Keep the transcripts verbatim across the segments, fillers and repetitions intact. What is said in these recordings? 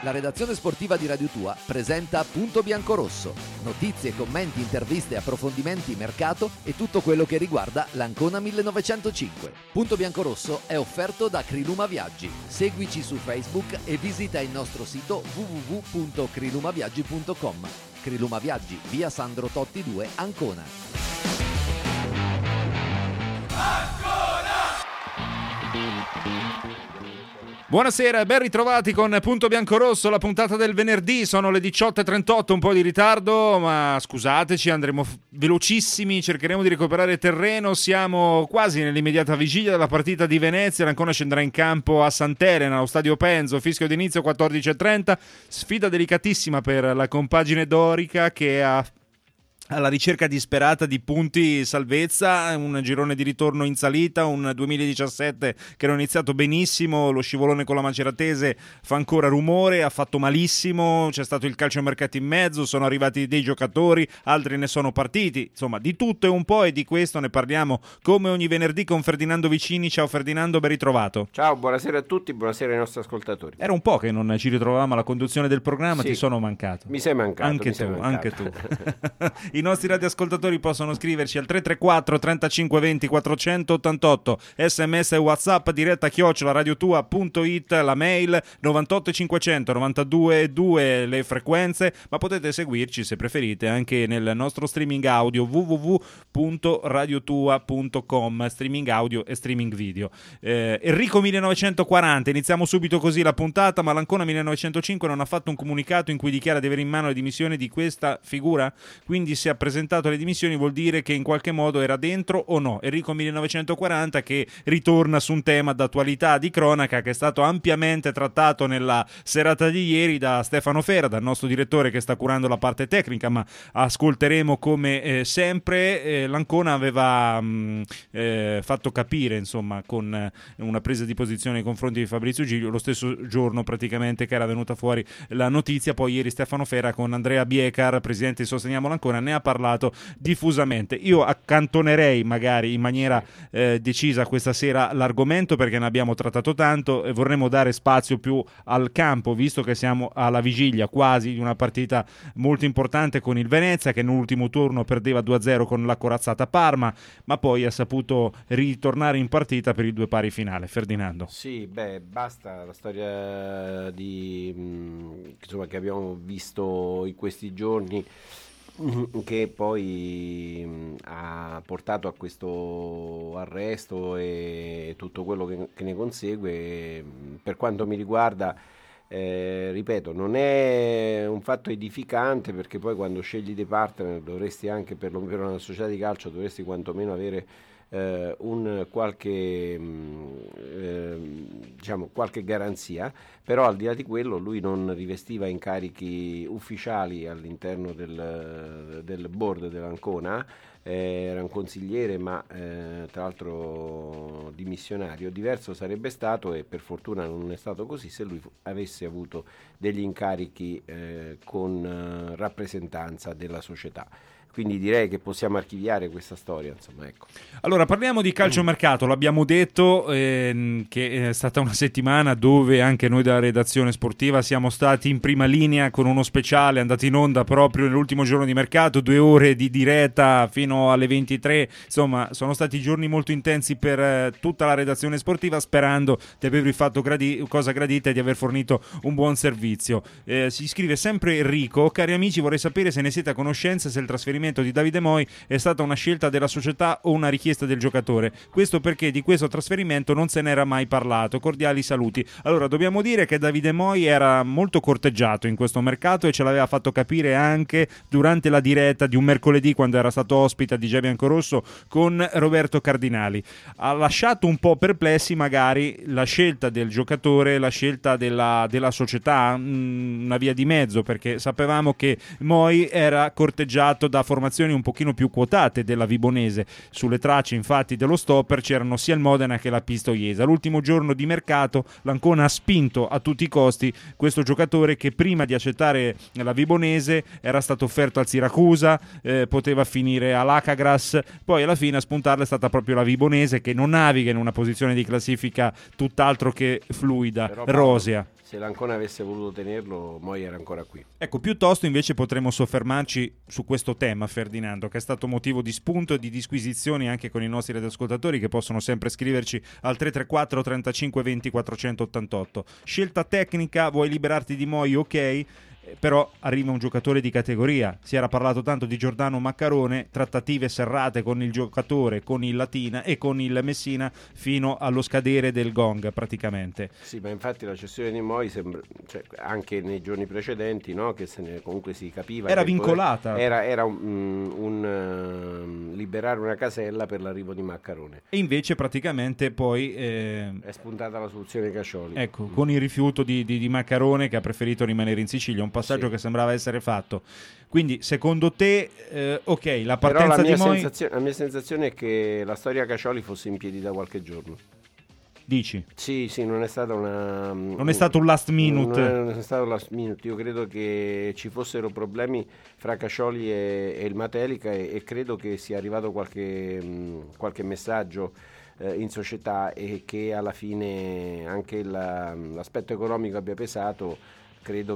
La redazione sportiva di Radio Tua presenta Punto Biancorosso. Notizie, commenti, interviste, approfondimenti, mercato e tutto quello che riguarda l'Ancona millenovecentocinque. Punto Biancorosso è offerto da Criluma Viaggi. Seguici su Facebook e visita il nostro sito w w w punto crilumaviaggi punto com. Criluma Viaggi, via Sandro Totti due, Ancona. Buonasera e ben ritrovati con Punto Biancorosso, la puntata del venerdì. Sono le diciotto e trentotto, un po' di ritardo, ma scusateci, andremo velocissimi, cercheremo di recuperare terreno. Siamo quasi nell'immediata vigilia della partita di Venezia. L'Ancona scenderà in campo a Sant'Elena, allo stadio Penzo, fischio d'inizio quattordici e trenta. Sfida delicatissima per la compagine dorica che ha alla ricerca disperata di punti salvezza, un girone di ritorno in salita, un duemiladiciassette che era iniziato benissimo, lo scivolone con la Maceratese fa ancora rumore, ha fatto malissimo, c'è stato il calciomercato in mezzo, sono arrivati dei giocatori, altri ne sono partiti, insomma di tutto e un po', e di questo ne parliamo come ogni venerdì con Ferdinando Vicini. Ciao Ferdinando, ben ritrovato. Ciao, buonasera a tutti, buonasera ai nostri ascoltatori. Era un po' che non ci ritrovavamo alla conduzione del programma, sì, ti sono mancato. Mi sei mancato. Anche mi tu, sei mancato. anche tu. I nostri radioascoltatori possono scriverci al tre tre quattro trentacinque venti quattrocentottantotto, sms e whatsapp diretta chiocciola radiotua punto it, la mail novantotto cinquecento novantadue due le frequenze, ma potete seguirci se preferite anche nel nostro streaming audio w w w punto radiotua punto com, streaming audio e streaming video. eh, Enrico millenovecentoquaranta, iniziamo subito così la puntata, ma l'Ancona millenovecentocinque non ha fatto un comunicato in cui dichiara di avere in mano le dimissioni di questa figura, quindi si è presentato le dimissioni vuol dire che in qualche modo era dentro o no. Enrico millenovecentoquaranta che ritorna su un tema d'attualità, di cronaca, che è stato ampiamente trattato nella serata di ieri da Stefano Fera, dal nostro direttore che sta curando la parte tecnica, ma ascolteremo come eh, sempre. eh, l'Ancona aveva mh, eh, fatto capire, insomma, con eh, una presa di posizione nei confronti di Fabrizio Giglio lo stesso giorno praticamente che era venuta fuori la notizia. Poi ieri Stefano Fera con Andrea Biecar, presidente di Sosteniamo l'Ancona, ne ha parlato diffusamente. Io accantonerei magari in maniera eh, decisa questa sera l'argomento, perché ne abbiamo trattato tanto e vorremmo dare spazio più al campo, visto che siamo alla vigilia quasi di una partita molto importante con il Venezia, che nell'ultimo turno perdeva due a zero con la corazzata Parma, ma poi ha saputo ritornare in partita per il due pari finale. Ferdinando. Sì, beh, basta la storia di mh, insomma, che abbiamo visto in questi giorni, che poi mh, ha portato a questo arresto e tutto quello che, che ne consegue. Per quanto mi riguarda, eh, ripeto, non è un fatto edificante, perché poi quando scegli dei partner dovresti anche, per, per una società di calcio, dovresti quantomeno avere eh, un qualche mh, eh, diciamo qualche garanzia. Però al di là di quello lui non rivestiva incarichi ufficiali all'interno del, del board dell'Ancona, eh, era un consigliere, ma eh, tra l'altro dimissionario. Diverso sarebbe stato, e per fortuna non è stato così, se lui avesse avuto degli incarichi eh, con eh, rappresentanza della società. Quindi direi che possiamo archiviare questa storia, insomma, ecco. Allora parliamo di calciomercato, l'abbiamo detto ehm, che è stata una settimana dove anche noi della redazione sportiva siamo stati in prima linea con uno speciale andato in onda proprio nell'ultimo giorno di mercato, due ore di diretta fino alle ventitré, insomma sono stati giorni molto intensi per eh, tutta la redazione sportiva, sperando di avervi fatto gradi- cosa gradita e di aver fornito un buon servizio. Eh, si scrive sempre Enrico: cari amici, vorrei sapere se ne siete a conoscenza, se il trasferimento di Davide Moi è stata una scelta della società o una richiesta del giocatore. Questo perché di questo trasferimento non se n'era mai parlato. Cordiali saluti. Allora, dobbiamo dire che Davide Moi era molto corteggiato in questo mercato e ce l'aveva fatto capire anche durante la diretta di un mercoledì, quando era stato ospite a D J Biancorosso con Roberto Cardinali. Ha lasciato un po' perplessi magari la scelta del giocatore, la scelta della, della società, mh, una via di mezzo, perché sapevamo che Moi era corteggiato da formazioni un pochino più quotate della Vibonese. Sulle tracce infatti dello stopper c'erano sia il Modena che la Pistoiese. All'ultimo giorno di mercato l'Ancona ha spinto a tutti i costi questo giocatore, che prima di accettare la Vibonese era stato offerto al Siracusa, eh, poteva finire all'Acagras, poi alla fine a spuntarla è stata proprio la Vibonese, che non naviga in una posizione di classifica tutt'altro che fluida, però, Paolo, rosea. se l'Ancona avesse voluto tenerlo, Moi era ancora qui. Ecco, piuttosto invece potremmo soffermarci su questo tema, Ferdinando, che è stato motivo di spunto e di disquisizioni anche con i nostri radioascoltatori, che possono sempre scriverci al tre tre quattro trentacinque venti quattrocentottantotto. Scelta tecnica, vuoi liberarti di Moi? Ok. Però arriva un giocatore di categoria. Si era parlato tanto di Giordano Maccarone, trattative serrate con il giocatore, con il Latina e con il Messina fino allo scadere del gong praticamente. Sì, ma infatti la cessione di Moi sembra, cioè, anche nei giorni precedenti, no, che se ne, comunque si capiva era che vincolata, era, era un, un, un liberare una casella per l'arrivo di Maccarone, e invece praticamente poi eh, è spuntata la soluzione Cascioli, ecco, con il rifiuto di, di, di Maccarone, che ha preferito rimanere in Sicilia, un passaggio sì. che sembrava essere fatto. Quindi secondo te eh, ok, la Però partenza la mia, di Moi, sensazione, la mia sensazione è che la storia Cascioli fosse in piedi da qualche giorno. dici? Sì, sì, non è stata una Non è stato un last minute. Non è, non è stato un last minute. Io credo che ci fossero problemi fra Cascioli e, e il Matelica e, e credo che sia arrivato qualche, mh, qualche messaggio eh, in società e che alla fine anche la, l'aspetto economico abbia pesato. Credo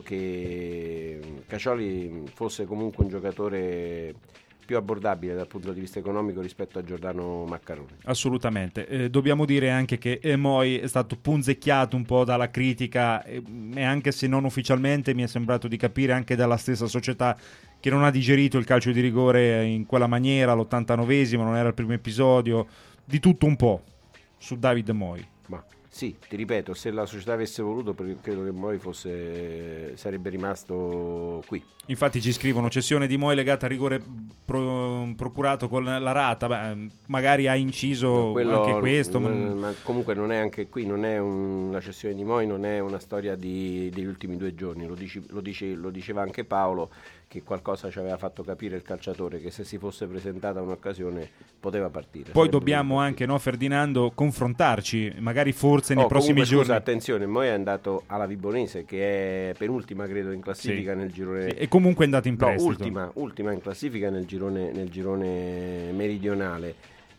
che Cascioli fosse comunque un giocatore più abbordabile dal punto di vista economico rispetto a Giordano Maccarone. Assolutamente. Eh, dobbiamo dire anche che Moi è stato punzecchiato un po' dalla critica e, e anche se non ufficialmente mi è sembrato di capire anche dalla stessa società che non ha digerito il calcio di rigore in quella maniera, all'ottantanovesimo, non era il primo episodio, di tutto un po' su David Moi. Ma sì, ti ripeto, se la società avesse voluto, credo che Moi fosse, sarebbe rimasto qui. Infatti ci scrivono cessione di Moi legata a rigore pro, procurato con la rata. Beh, magari ha inciso Quello, anche questo. Ma... ma comunque non è anche qui, non è un, la cessione di Moi non è una storia di, degli ultimi due giorni, lo, dici, lo, dice, lo diceva anche Paolo, che qualcosa ci aveva fatto capire il calciatore, che se si fosse presentata un'occasione poteva partire. Poi dobbiamo anche, no, Ferdinando, confrontarci, magari forse nei oh, prossimi comunque, giorni. Scusa, attenzione, Moi è andato alla Vibonese, che è penultima credo in classifica sì. nel girone. Sì, e comunque è andato in no, prestito. ultima, ultima in classifica nel girone, nel girone meridionale.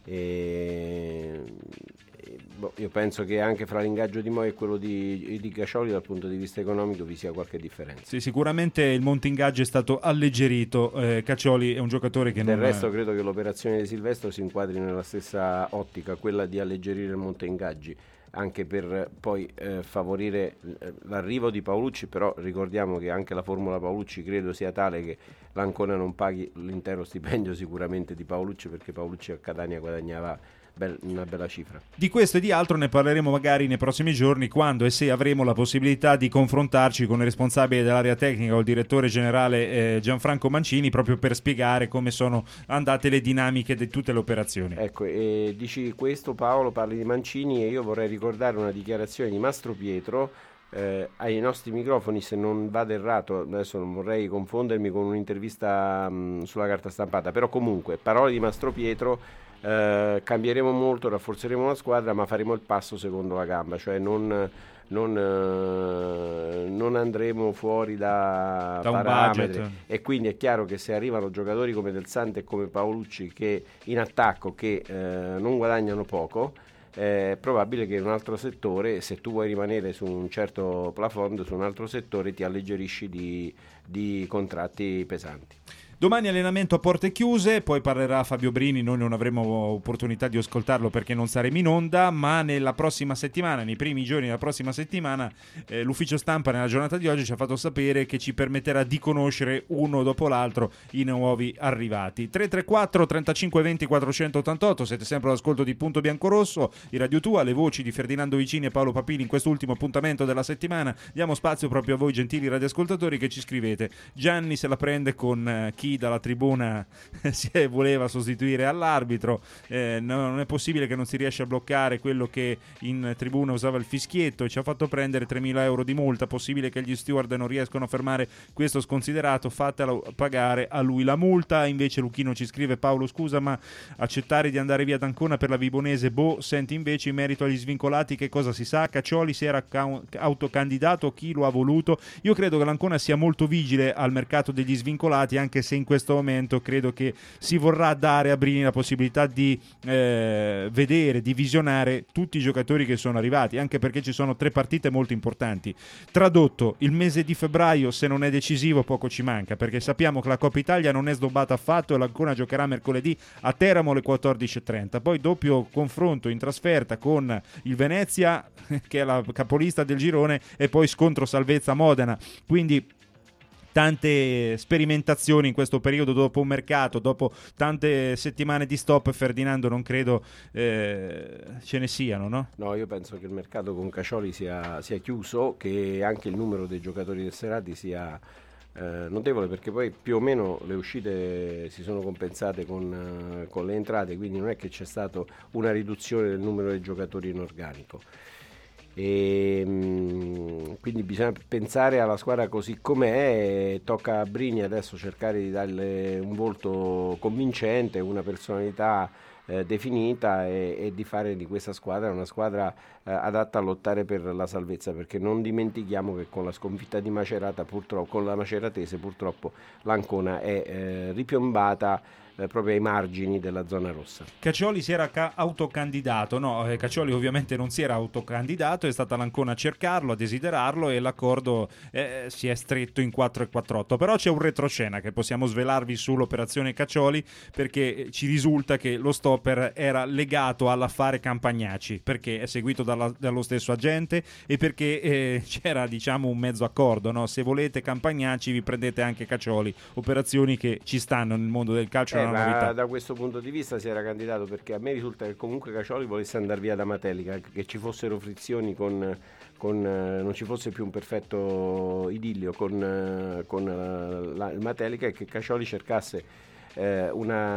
E... Boh, io penso che anche fra l'ingaggio di Moi e quello di, di Cascioli dal punto di vista economico vi sia qualche differenza. Sì, sicuramente il monte ingaggio è stato alleggerito. eh, Cascioli è un giocatore che del non... resto credo che l'operazione di Silvestro si inquadri nella stessa ottica, quella di alleggerire il monte ingaggi, anche per poi eh, favorire l'arrivo di Paolucci. Però ricordiamo che anche la formula Paolucci credo sia tale che l'Ancona non paghi l'intero stipendio sicuramente di Paolucci, perché Paolucci a Catania guadagnava una bella cifra. Di questo e di altro ne parleremo magari nei prossimi giorni, quando e se avremo la possibilità di confrontarci con il responsabile dell'area tecnica o il direttore generale eh, Gianfranco Mancini, proprio per spiegare come sono andate le dinamiche di tutte le operazioni. Ecco, e dici questo Paolo, parli di Mancini, e io vorrei ricordare una dichiarazione di Mastro Pietro eh, ai nostri microfoni, se non vado errato, adesso non vorrei confondermi con un'intervista mh, sulla carta stampata, però comunque parole di Mastro Pietro. Uh, cambieremo molto, rafforzeremo la squadra, ma faremo il passo secondo la gamba, cioè non, non, uh, non andremo fuori da, da parametri, e quindi è chiaro che se arrivano giocatori come Del Sante e come Paolucci che in attacco che uh, non guadagnano poco, è probabile che in un altro settore, se tu vuoi rimanere su un certo plafond, su un altro settore ti alleggerisci di, di contratti pesanti. Domani allenamento a porte chiuse, poi parlerà Fabio Brini, noi non avremo opportunità di ascoltarlo perché non saremo in onda, ma nella prossima settimana, nei primi giorni della prossima settimana, eh, l'ufficio stampa nella giornata di oggi ci ha fatto sapere che ci permetterà di conoscere uno dopo l'altro i nuovi arrivati. tre tre quattro trentacinque venti quattrocentottantotto, siete sempre all'ascolto di Punto Biancorosso, i Radio Tua, le voci di Ferdinando Vicini e Paolo Papini in quest'ultimo appuntamento della settimana. Diamo spazio proprio a voi gentili radioascoltatori che ci scrivete. Gianni se la prende con eh, chi dalla tribuna si voleva sostituire all'arbitro, eh, no, non è possibile che non si riesca a bloccare quello che in tribuna usava il fischietto e ci ha fatto prendere tremila euro di multa. Possibile che gli steward non riescono a fermare questo sconsiderato, fatelo pagare a lui la multa. Invece Luchino ci scrive: Paolo scusa, ma accettare di andare via d'Ancona per la Vibonese, boh. Senti invece in merito agli svincolati che cosa si sa? Caccioli si era ca- autocandidato, chi lo ha voluto? Io credo che l'Ancona sia molto vigile al mercato degli svincolati, anche se in questo momento credo che si vorrà dare a Brini la possibilità di eh, vedere, di visionare tutti i giocatori che sono arrivati, anche perché ci sono tre partite molto importanti. Tradotto, il mese di febbraio, se non è decisivo, poco ci manca, perché sappiamo che la Coppa Italia non è snobbata affatto e l'Ancona giocherà mercoledì a Teramo alle quattordici e trenta, poi doppio confronto in trasferta con il Venezia che è la capolista del girone e poi scontro salvezza Modena, quindi tante sperimentazioni in questo periodo dopo un mercato, dopo tante settimane di stop. Ferdinando, non credo eh, ce ne siano, no? No, io penso che il mercato con Cacioli sia, sia chiuso, che anche il numero dei giocatori tesserati sia eh, notevole, perché poi più o meno le uscite si sono compensate con, eh, con le entrate, quindi non è che c'è stata una riduzione del numero dei giocatori in organico. E, mh, quindi bisogna pensare alla squadra così com'è, e tocca a Brini adesso cercare di darle un volto convincente, una personalità eh, definita e, e di fare di questa squadra una squadra eh, adatta a lottare per la salvezza, perché non dimentichiamo che con la sconfitta di Macerata, purtroppo con la Maceratese, purtroppo l'Ancona è eh, ripiombata eh, proprio ai margini della zona rossa. Cacioli si era ca- autocandidato, no, eh, Cacioli ovviamente non si era autocandidato, è stata l'Ancona a cercarlo, a desiderarlo, e l'accordo eh, si è stretto in quattro e quattr'otto. Però c'è un retroscena che possiamo svelarvi sull'operazione Cacioli, perché ci risulta che lo stopper era legato all'affare Campagnacci, perché è seguito dalla, dallo stesso agente e perché eh, c'era, diciamo, un mezzo accordo, no? Se volete Campagnacci vi prendete anche Cacioli, operazioni che ci stanno nel mondo del calcio. Eh, ma da questo punto di vista si era candidato, perché a me risulta che comunque Cacioli volesse andare via da Matelica, che ci fossero frizioni con, con eh, non ci fosse più un perfetto idillio con, eh, con eh, la, il Matelica, e che Cacioli cercasse eh,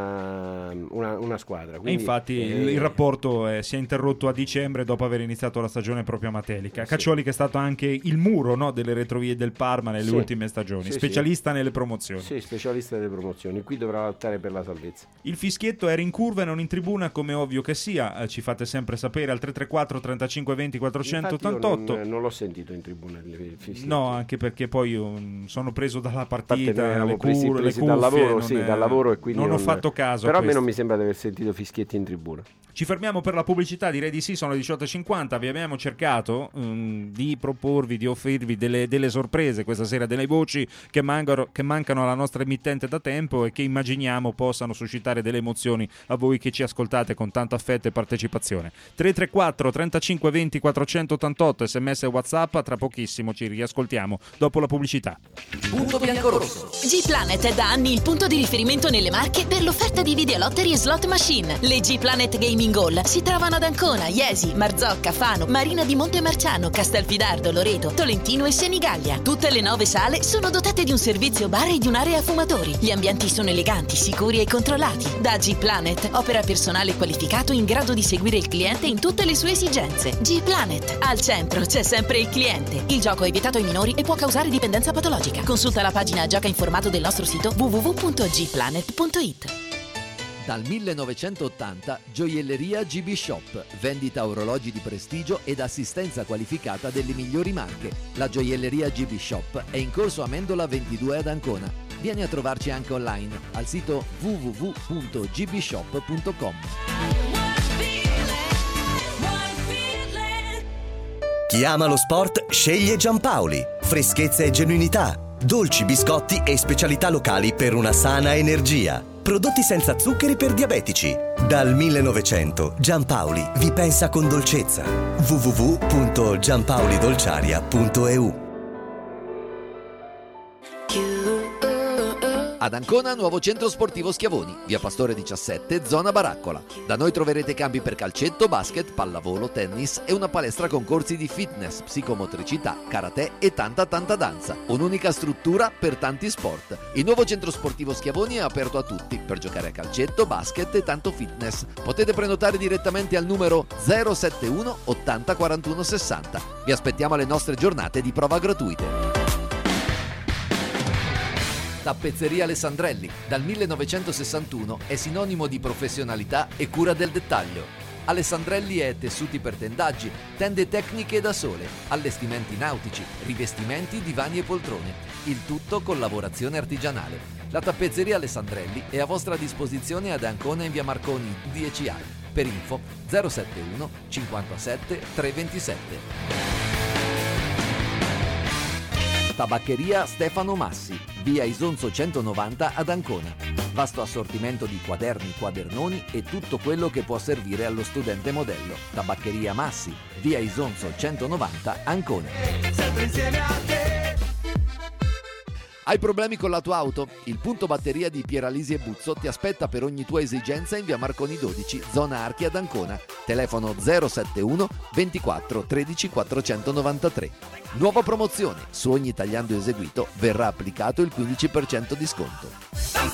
una, una, una squadra. Quindi, e infatti eh, il, il rapporto eh, si è interrotto a dicembre dopo aver iniziato la stagione proprio a Matelica. Cacioli sì, che è stato anche il muro, no, delle retrovie del Parma nelle sì, ultime stagioni, sì, specialista sì. nelle promozioni. Sì, specialista nelle promozioni, qui dovrà lottare per la salvezza. Il fischietto era in curva e non in tribuna, come ovvio che sia, eh, ci fate sempre sapere al tre tre quattro trentacinque venti quattrocentottantotto. Non, non l'ho sentito in tribuna il fischietto. No, anche perché poi um, sono preso dalla partita, le, presi, cur- presi le cuffie, dal lavoro, sì, è... dal lavoro e quindi non, non ho fatto caso. Però a, a me questo. non mi sembra di aver sentito fischietti in tribuna. Ci fermiamo per la pubblicità, direi di sì, sono le diciotto e cinquanta. Vi abbiamo cercato um, di proporvi, di offrirvi delle, delle sorprese questa sera, delle voci che mancano, che mancano alla nostra emittente da tempo e che immaginiamo possano suscitare delle emozioni a voi che ci ascoltate con tanto affetto e partecipazione. tre tre quattro trentacinque venti quattrocentottantotto, sms e WhatsApp. Tra pochissimo ci riascoltiamo dopo la pubblicità. Punto biancorosso. G-Planet è da anni il punto di riferimento nelle Marche per l'offerta di videolottery e slot machine. Le G-Planet Gaming Hall si trovano ad Ancona, Iesi, Marzocca, Fano, Marina di Montemarciano, Castelfidardo, Loreto, Tolentino e Senigallia. Tutte le nove sale sono dotate di un servizio bar e di un'area fumatori. Gli ambienti sono eleganti, sicuri e controllati. Da G-Planet opera personale qualificato in grado di seguire il cliente in tutte le sue esigenze. G-Planet, al centro c'è sempre il cliente. Il gioco è vietato ai minori e può causare dipendenza patologica. Consulta la pagina Gioca informato del nostro sito w w w punto g planet punto i t. Dal millenovecentottanta Gioielleria G B Shop, vendita orologi di prestigio ed assistenza qualificata delle migliori marche. La Gioielleria G B Shop è in corso Amendola ventidue ad Ancona. Vieni a trovarci anche online al sito w w w punto g b shop punto com. Chi ama lo sport sceglie Giampaoli. Freschezza e genuinità, dolci, biscotti e specialità locali per una sana energia. Prodotti senza zuccheri per diabetici. Dal millenovecento Giampaoli vi pensa con dolcezza. w w w punto giampaolidolciaria punto e u. Ad Ancona, nuovo centro sportivo Schiavoni, via Pastore diciassette, zona Baraccola. Da noi troverete campi per calcetto, basket, pallavolo, tennis e una palestra con corsi di fitness, psicomotricità, karate e tanta tanta danza. Un'unica struttura per tanti sport. Il nuovo centro sportivo Schiavoni è aperto a tutti per giocare a calcetto, basket e tanto fitness. Potete prenotare direttamente al numero zero sette uno ottanta quarantuno sessanta. Vi aspettiamo alle nostre giornate di prova gratuite. Tappezzeria Alessandrelli, dal millenovecentosessantuno è sinonimo di professionalità e cura del dettaglio. Alessandrelli è tessuti per tendaggi, tende tecniche da sole, allestimenti nautici, rivestimenti, divani e poltrone, il tutto con lavorazione artigianale. La tappezzeria Alessandrelli è a vostra disposizione ad Ancona in via Marconi dieci A. Per info zero settantuno cinquantasette trecentoventisette. Tabaccheria Stefano Massi, via Isonzo centonovanta ad Ancona. Vasto assortimento di quaderni, quadernoni e tutto quello che può servire allo studente modello. Tabaccheria Massi, via Isonzo centonovanta, Ancona. Sempre insieme a te. Hai problemi con la tua auto? Il punto batteria di Pieralisi e Buzzo ti aspetta per ogni tua esigenza in via Marconi dodici, zona Archi ad Ancona. Telefono zero settantuno ventiquattro tredici quattrocentonovantatré. Nuova promozione: su ogni tagliando eseguito verrà applicato il quindici per cento di sconto.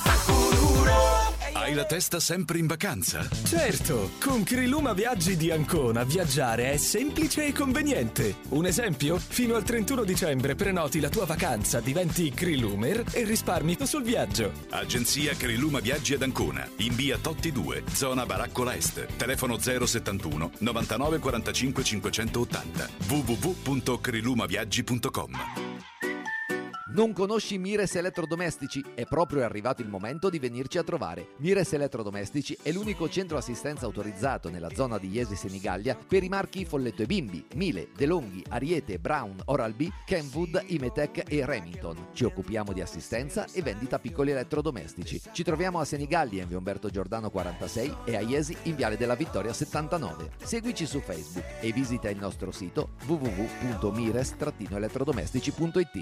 Hai la testa sempre in vacanza? Certo, con Criluma Viaggi di Ancona viaggiare è semplice e conveniente. Un esempio? Fino al trentuno dicembre prenoti la tua vacanza, diventi Crilumer e risparmi sul viaggio. Agenzia Criluma Viaggi ad Ancona, in via Totti due, zona Baraccola Est. Telefono zero settantuno novantanove quarantacinque cinquecentottanta. w w w punto crilumaviaggi punto com. Non conosci Mires Elettrodomestici? È proprio arrivato il momento di venirci a trovare. Mires Elettrodomestici è l'unico centro assistenza autorizzato nella zona di Jesi Senigallia per i marchi Folletto e Bimbi, Miele, DeLonghi, Ariete, Brown, Oral-B, Kenwood, Imetec e Remington. Ci occupiamo di assistenza e vendita piccoli elettrodomestici. Ci troviamo a Senigallia in via Umberto Giordano quarantasei e a Jesi in viale della Vittoria settantanove. Seguici su Facebook e visita il nostro sito w w w punto mires elettrodomestici punto it.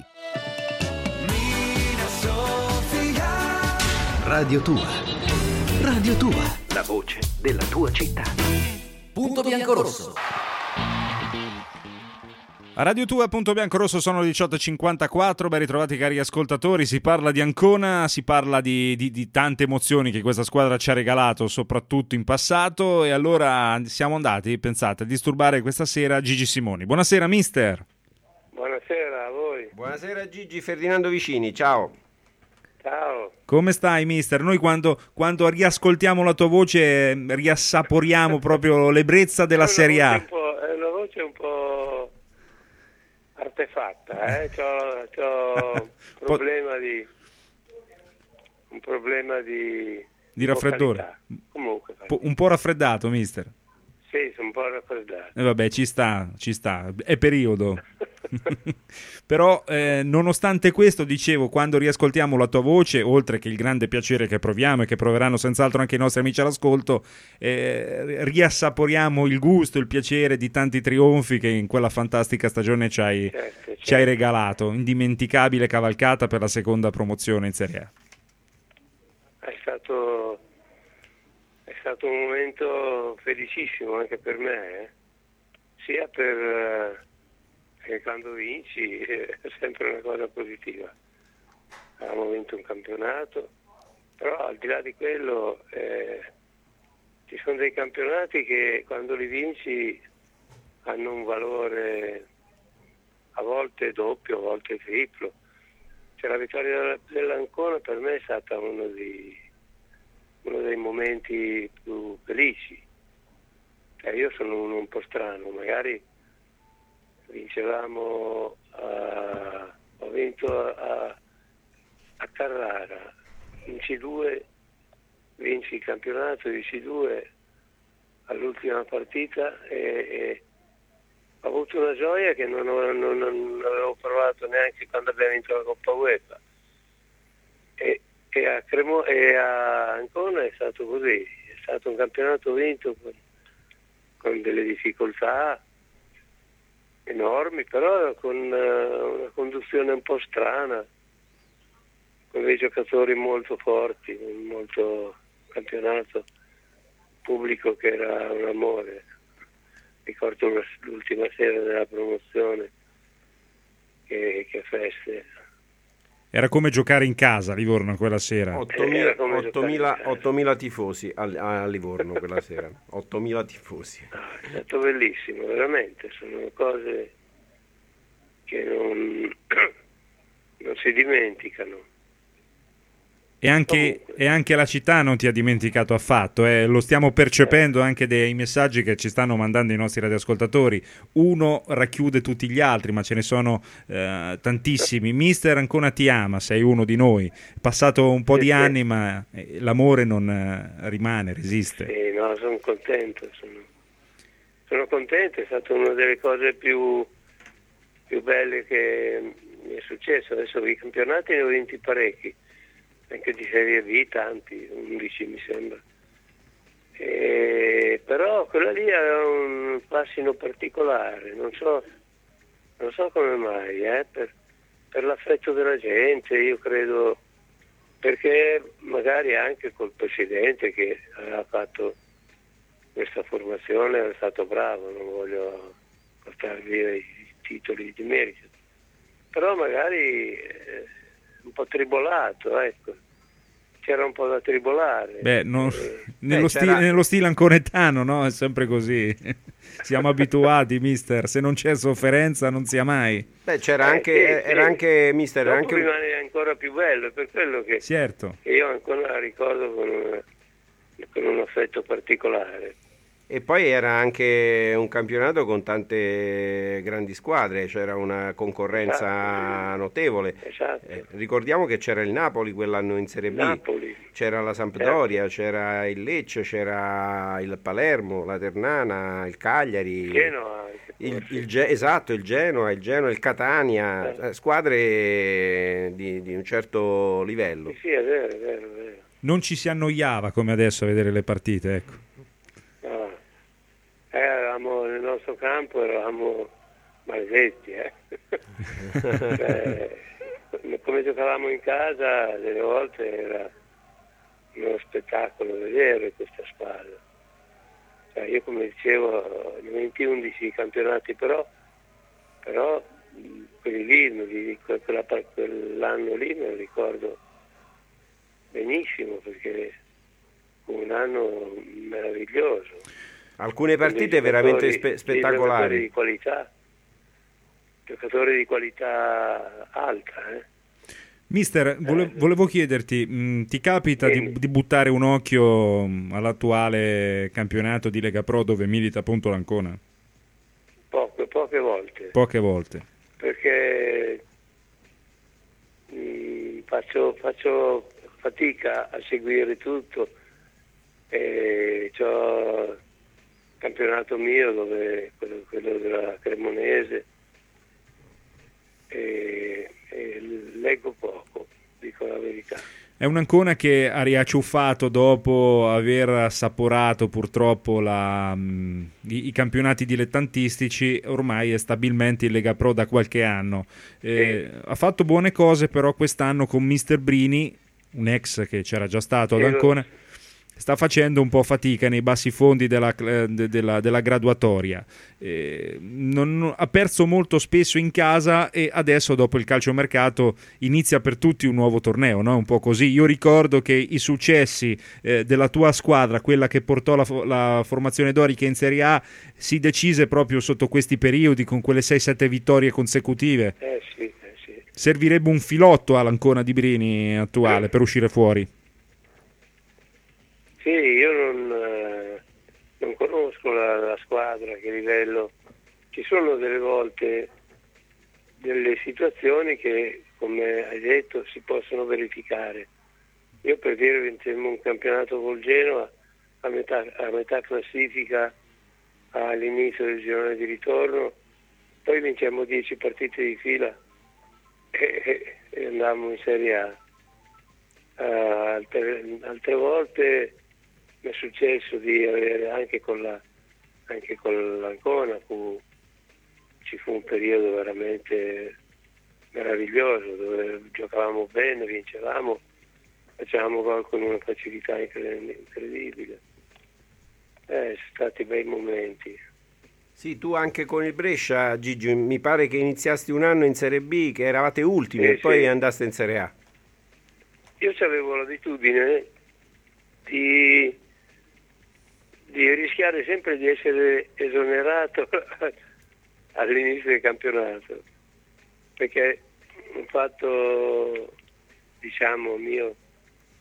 Radio Tua. Radio Tua. La voce della tua città. Punto Biancorosso. A Radio Tua, Punto Biancorosso, sono le diciotto e cinquantaquattro. Ben ritrovati cari ascoltatori. Si parla di Ancona, si parla di, di, di tante emozioni che questa squadra ci ha regalato, soprattutto in passato. E allora siamo andati, pensate, a disturbare questa sera Gigi Simoni. Buonasera mister. Buonasera a voi. Buonasera Gigi, Ferdinando Vicini, ciao. Ciao. Come stai mister? Noi quando, quando riascoltiamo la tua voce riassaporiamo proprio l'ebbrezza della È una Serie A. voce un po', è una voce un po' artefatta, eh? C'ho, c'ho un problema di un problema di Di raffreddore. vocalità. Comunque Po- un po' raffreddato mister. sì, sono un po' raffreddato. E eh vabbè, ci sta, ci sta, è periodo. Però eh, nonostante questo, dicevo, quando riascoltiamo la tua voce, oltre che il grande piacere che proviamo e che proveranno senz'altro anche i nostri amici all'ascolto, eh, riassaporiamo il gusto, il piacere di tanti trionfi che in quella fantastica stagione ci hai, Certo, certo. ci hai regalato. Indimenticabile cavalcata per la seconda promozione in Serie A. È stato è stato un momento felicissimo anche per me, eh? Sia per eh, che quando vinci è sempre una cosa positiva. Abbiamo vinto un campionato, però al di là di quello eh, ci sono dei campionati che quando li vinci hanno un valore a volte doppio, a volte triplo. Cioè, la vittoria dell'Ancona per me è stata uno, di, uno dei momenti più felici. Cioè, io sono uno un po' strano, magari vincevamo a, ho vinto a, a Carrara in C due, vinci il campionato di C due all'ultima partita e, e ho avuto una gioia che non, ho, non, non avevo provato neanche quando abbiamo vinto la Coppa UEFA e, e, a Cremo, e a Ancona è stato così, è stato un campionato vinto con, con delle difficoltà enormi, però con uh, una conduzione un po' strana, con dei giocatori molto forti, molto campionato, pubblico che era un amore. Ricordo l'ultima sera della promozione, che, che feste. Era come giocare in casa a Livorno quella sera. ottomila tifosi a, a Livorno quella sera. ottomila tifosi. È stato bellissimo, veramente. Sono cose che non, non si dimenticano. E anche, e anche la città non ti ha dimenticato affatto, eh. Lo stiamo percependo anche dai messaggi che ci stanno mandando i nostri radioascoltatori. Uno racchiude tutti gli altri, ma ce ne sono eh, tantissimi. Mister Ancona ti ama, sei uno di noi. È passato un po' Sì, di sì. anni, ma l'amore non eh, rimane, resiste. Sì, no, sono contento, sono, sono contento, è stata una delle cose più, più belle che mi è successo. Adesso i campionati ne ho vinti parecchi, anche di Serie B tanti, undici mi sembra. E, però quella lì era un fascino particolare, non so, non so come mai, eh, per, per l'affetto della gente, io credo, perché magari anche col presidente che aveva fatto questa formazione era stato bravo, non voglio portare via i titoli di merito, però magari eh, un po' tribolato, ecco, c'era un po' da tribolare. Beh, non- Eh, nello, beh, stile, c'era- nello stile anconetano, no? È sempre così. Siamo abituati, mister. Se non c'è sofferenza non sia mai. Beh, c'era Eh, anche, sì, era sì. anche, mister, era dopo anche un- rimane ancora più bello, è per quello che, Certo. che io ancora la ricordo con, una- con un affetto particolare. e poi era anche un campionato con tante grandi squadre, c'era una concorrenza Esatto. notevole. Esatto. Eh, ricordiamo che c'era il Napoli quell'anno in Serie B, Napoli. c'era la Sampdoria, c'era il Lecce, c'era il Palermo, la Ternana, il Cagliari, Genoa anche, il, forse. il Ge- esatto, il Genoa, il Genoa, il Catania, Eh. eh, squadre di, di un certo livello. Sì, sì, è vero, è vero, è vero. Non ci si annoiava come adesso a vedere le partite, ecco. No. Eh, eravamo nel nostro campo, eravamo maledetti, eh. Cioè, come giocavamo in casa, delle volte era uno spettacolo vedere questa squadra. Cioè, io come dicevo, ne ho vinti undici campionati, però, però mh, quelli lì, me li- que- quella par- quell'anno lì me lo ricordo benissimo, perché fu un anno meraviglioso. Alcune Con partite dei veramente giocatori- spe- dei Giocatori spettacolari. di qualità, giocatori di qualità alta, eh. Mister, vole- volevo chiederti, mh, ti capita di, Dimmi. di buttare un occhio mh, all'attuale campionato di Lega Pro dove milita appunto l'Ancona? Poche, poche volte, Poche volte. perché mh, faccio, faccio fatica a seguire tutto, e c'ho il campionato mio, dove quello, quello della Cremonese, e, e leggo poco, dico la verità. È un'Ancona che ha riacciuffato dopo aver assaporato purtroppo la, mh, i, i campionati dilettantistici, ormai è stabilmente in Lega Pro da qualche anno. Eh, Ha fatto buone cose però quest'anno con mister Brini, un ex che c'era già stato ad Sì, lo- Ancona, sta facendo un po' fatica nei bassi fondi della, eh, de- della, della graduatoria. Eh, non- ha perso molto spesso in casa e adesso dopo il calciomercato inizia per tutti un nuovo torneo, no? Un po' così. Io ricordo che i successi eh, della tua squadra, quella che portò la, fo- la formazione dorica in Serie A, si decise proprio sotto questi periodi con quelle sei sette vittorie consecutive. Eh sì, eh sì. Servirebbe un filotto all'Ancona di Brini attuale per uscire fuori. Sì, io non, eh, non conosco la, la squadra, che livello. Ci sono delle volte delle situazioni che, come hai detto, si possono verificare. Io, per dire, vincemmo un campionato col Genoa a metà, a metà classifica all'inizio del girone di ritorno, poi vincemmo dieci partite di fila e, e, e andammo in Serie A. Uh, altre, altre volte mi è successo di avere anche con la anche con l'Ancona, fu, ci fu un periodo veramente meraviglioso dove giocavamo bene, vincevamo, facevamo gol con una facilità incre- incredibile. Eh, sono stati bei momenti. Sì, tu anche con il Brescia, Gigi, mi pare che iniziasti un anno in Serie B, che eravate ultimi Sì, e poi sì. andaste in Serie A. Io avevo l'abitudine di, di rischiare sempre di essere esonerato all'inizio del campionato, perché un fatto, diciamo, mio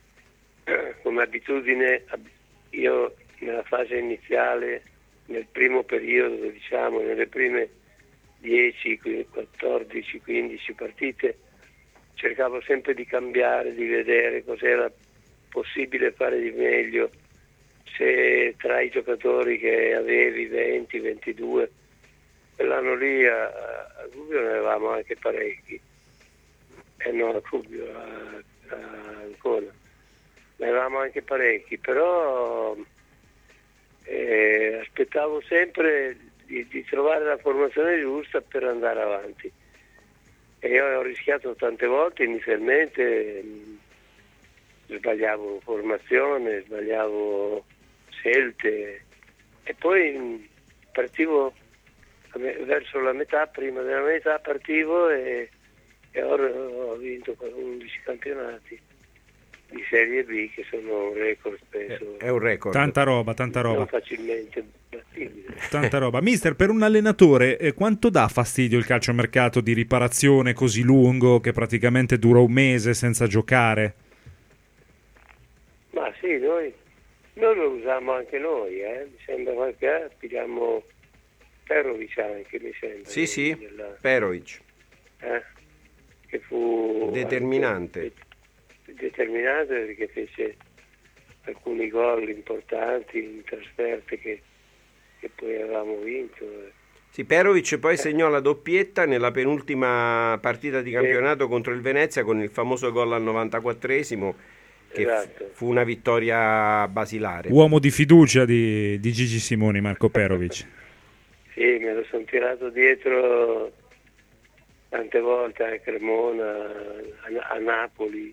come abitudine, io nella fase iniziale, nel primo periodo, diciamo, nelle prime dieci, quattordici, quindici partite, cercavo sempre di cambiare, di vedere cos'era possibile fare di meglio, se tra i giocatori che avevi venti, ventidue, quell'anno lì a, a Gubbio ne avevamo anche parecchi, e eh no a Gubbio, a, a Ancona, ne avevamo anche parecchi, però eh, aspettavo sempre di, di trovare la formazione giusta per andare avanti. E io ho rischiato tante volte inizialmente, mh, sbagliavo formazione, sbagliavo scelte, e poi mh, partivo verso la metà, prima della metà partivo e, e ora ho vinto undici campionati di Serie B, che sono un record, penso. È un record. Tanta roba, tanta roba. Non facilmente battibile. Tanta roba. Mister, per un allenatore eh, quanto dà fastidio il calciomercato di riparazione così lungo, che praticamente dura un mese senza giocare? Ma sì, noi, noi lo usiamo anche noi, eh. Mi sembra che eh, pigliamo Perovic anche, mi sembra. Sì, sì, della, Perovic. Eh, che fu determinante. Anche, determinante perché fece alcuni gol importanti in trasferte che, che poi avevamo vinto. Sì, Perovic poi segnò la doppietta nella penultima partita di campionato sì. contro il Venezia, con il famoso gol al novantaquattresimo, che esatto. fu una vittoria basilare. Uomo di fiducia di, di Gigi Simoni, Marco Perovic. Sì, me lo sono tirato dietro tante volte a Cremona, a, a Napoli.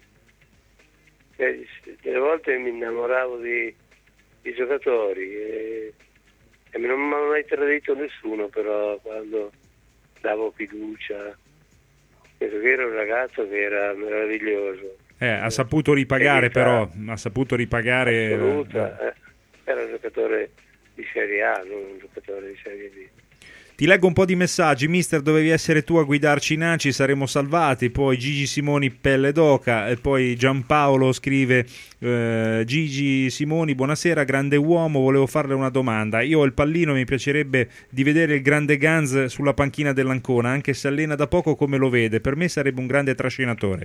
Delle volte mi innamoravo di, di giocatori e, e non mi ha mai tradito nessuno, però quando davo fiducia, penso che era un ragazzo che era meraviglioso. Eh, ha saputo ripagare, però ha saputo ripagare. Assoluta, eh. Era un giocatore di Serie A, non un giocatore di Serie B. Ti leggo un po' di messaggi. Mister, dovevi essere tu a guidarci in A, ci saremmo salvati. Poi Gigi Simoni, pelle d'oca. E poi Giampaolo scrive eh, Gigi Simoni, buonasera, grande uomo, volevo farle una domanda. Io ho il pallino, mi piacerebbe di vedere il grande Ganz sulla panchina dell'Ancona, anche se allena da poco. Come lo vede? Per me sarebbe un grande trascinatore.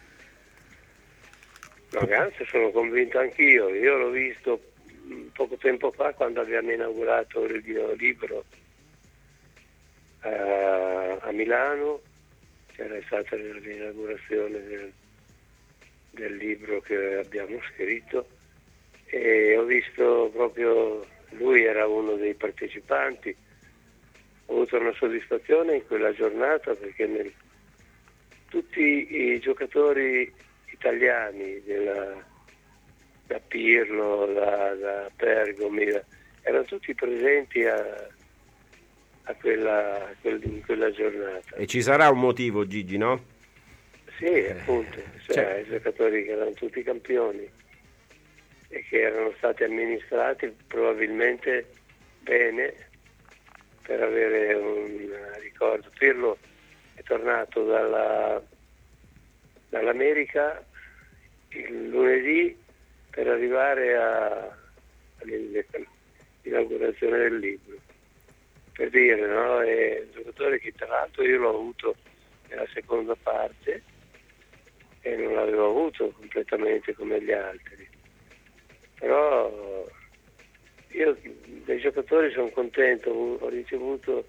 No, Ganz sono convinto anch'io. Io l'ho visto poco tempo fa quando abbiamo inaugurato il libro a Milano, c'era stata l'inaugurazione del, del libro che abbiamo scritto, e ho visto proprio, lui era uno dei partecipanti. Ho avuto una soddisfazione in quella giornata perché nel, tutti i giocatori italiani della, da Pirlo, da, da Bergomi, erano tutti presenti a A quella, in quella giornata. E ci sarà un motivo, Gigi, no? Sì, appunto, cioè, cioè. i giocatori che erano tutti campioni e che erano stati amministrati probabilmente bene per avere un ricordo. Pirlo è tornato dalla, dall'America il lunedì per arrivare a, all'inaugurazione del libro. Per dire, no? È un giocatore che tra l'altro io l'ho avuto nella seconda parte e non l'avevo avuto completamente come gli altri. Però io dei giocatori sono contento, ho ricevuto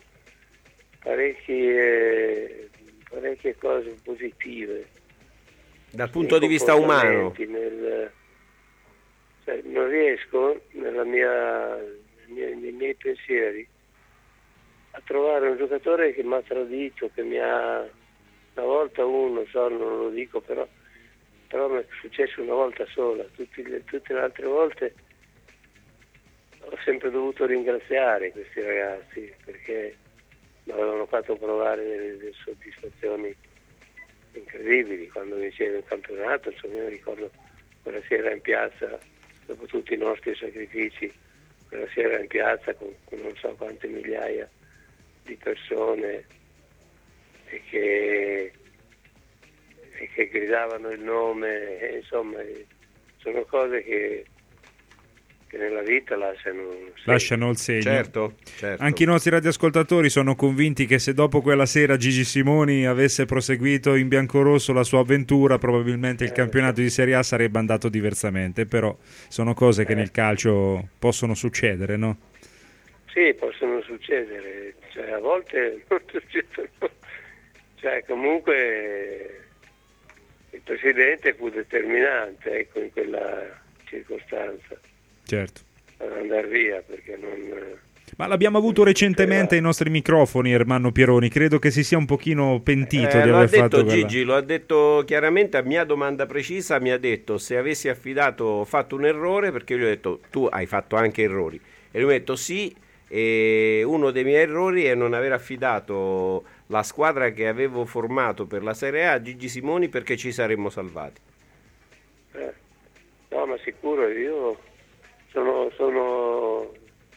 parecchie, parecchie cose positive. Dal punto di vista umano? Nel, cioè, non riesco nella mia, nei, miei, nei miei pensieri a trovare un giocatore che mi ha tradito, che mi ha, una volta uno, so, non lo dico, però, però mi è successo una volta sola. Tutti le, tutte le altre volte ho sempre dovuto ringraziare questi ragazzi perché mi avevano fatto provare delle, delle soddisfazioni incredibili quando vinceva il campionato. Insomma, io ricordo quella sera in piazza, dopo tutti i nostri sacrifici, quella sera in piazza con, con non so quante migliaia di persone e che, e che gridavano il nome, e insomma sono cose che, che nella vita lasciano un segno. Lasciano il segno. Certo, certo. Anche i nostri radioascoltatori sono convinti che se dopo quella sera Gigi Simoni avesse proseguito in biancorosso la sua avventura, probabilmente il Eh, campionato di Serie A sarebbe andato diversamente, però sono cose che Eh. nel calcio possono succedere, no? Sì, possono succedere, cioè a volte non succedono. Cioè comunque il presidente fu determinante, ecco, in quella circostanza Certo. ad andare via, perché non... Ma l'abbiamo avuto recentemente ai nostri microfoni, Ermanno Pieroni, credo che si sia un pochino pentito Eh, di lo aver ha detto fatto quella... Gigi, lo ha detto chiaramente a mia domanda precisa, mi ha detto se avessi affidato, fatto un errore, perché io gli ho detto tu hai fatto anche errori, e lui mi ha detto sì, e uno dei miei errori è non aver affidato la squadra che avevo formato per la Serie A a Gigi Simoni, perché ci saremmo salvati. Eh, no, ma sicuro, io sono, sono,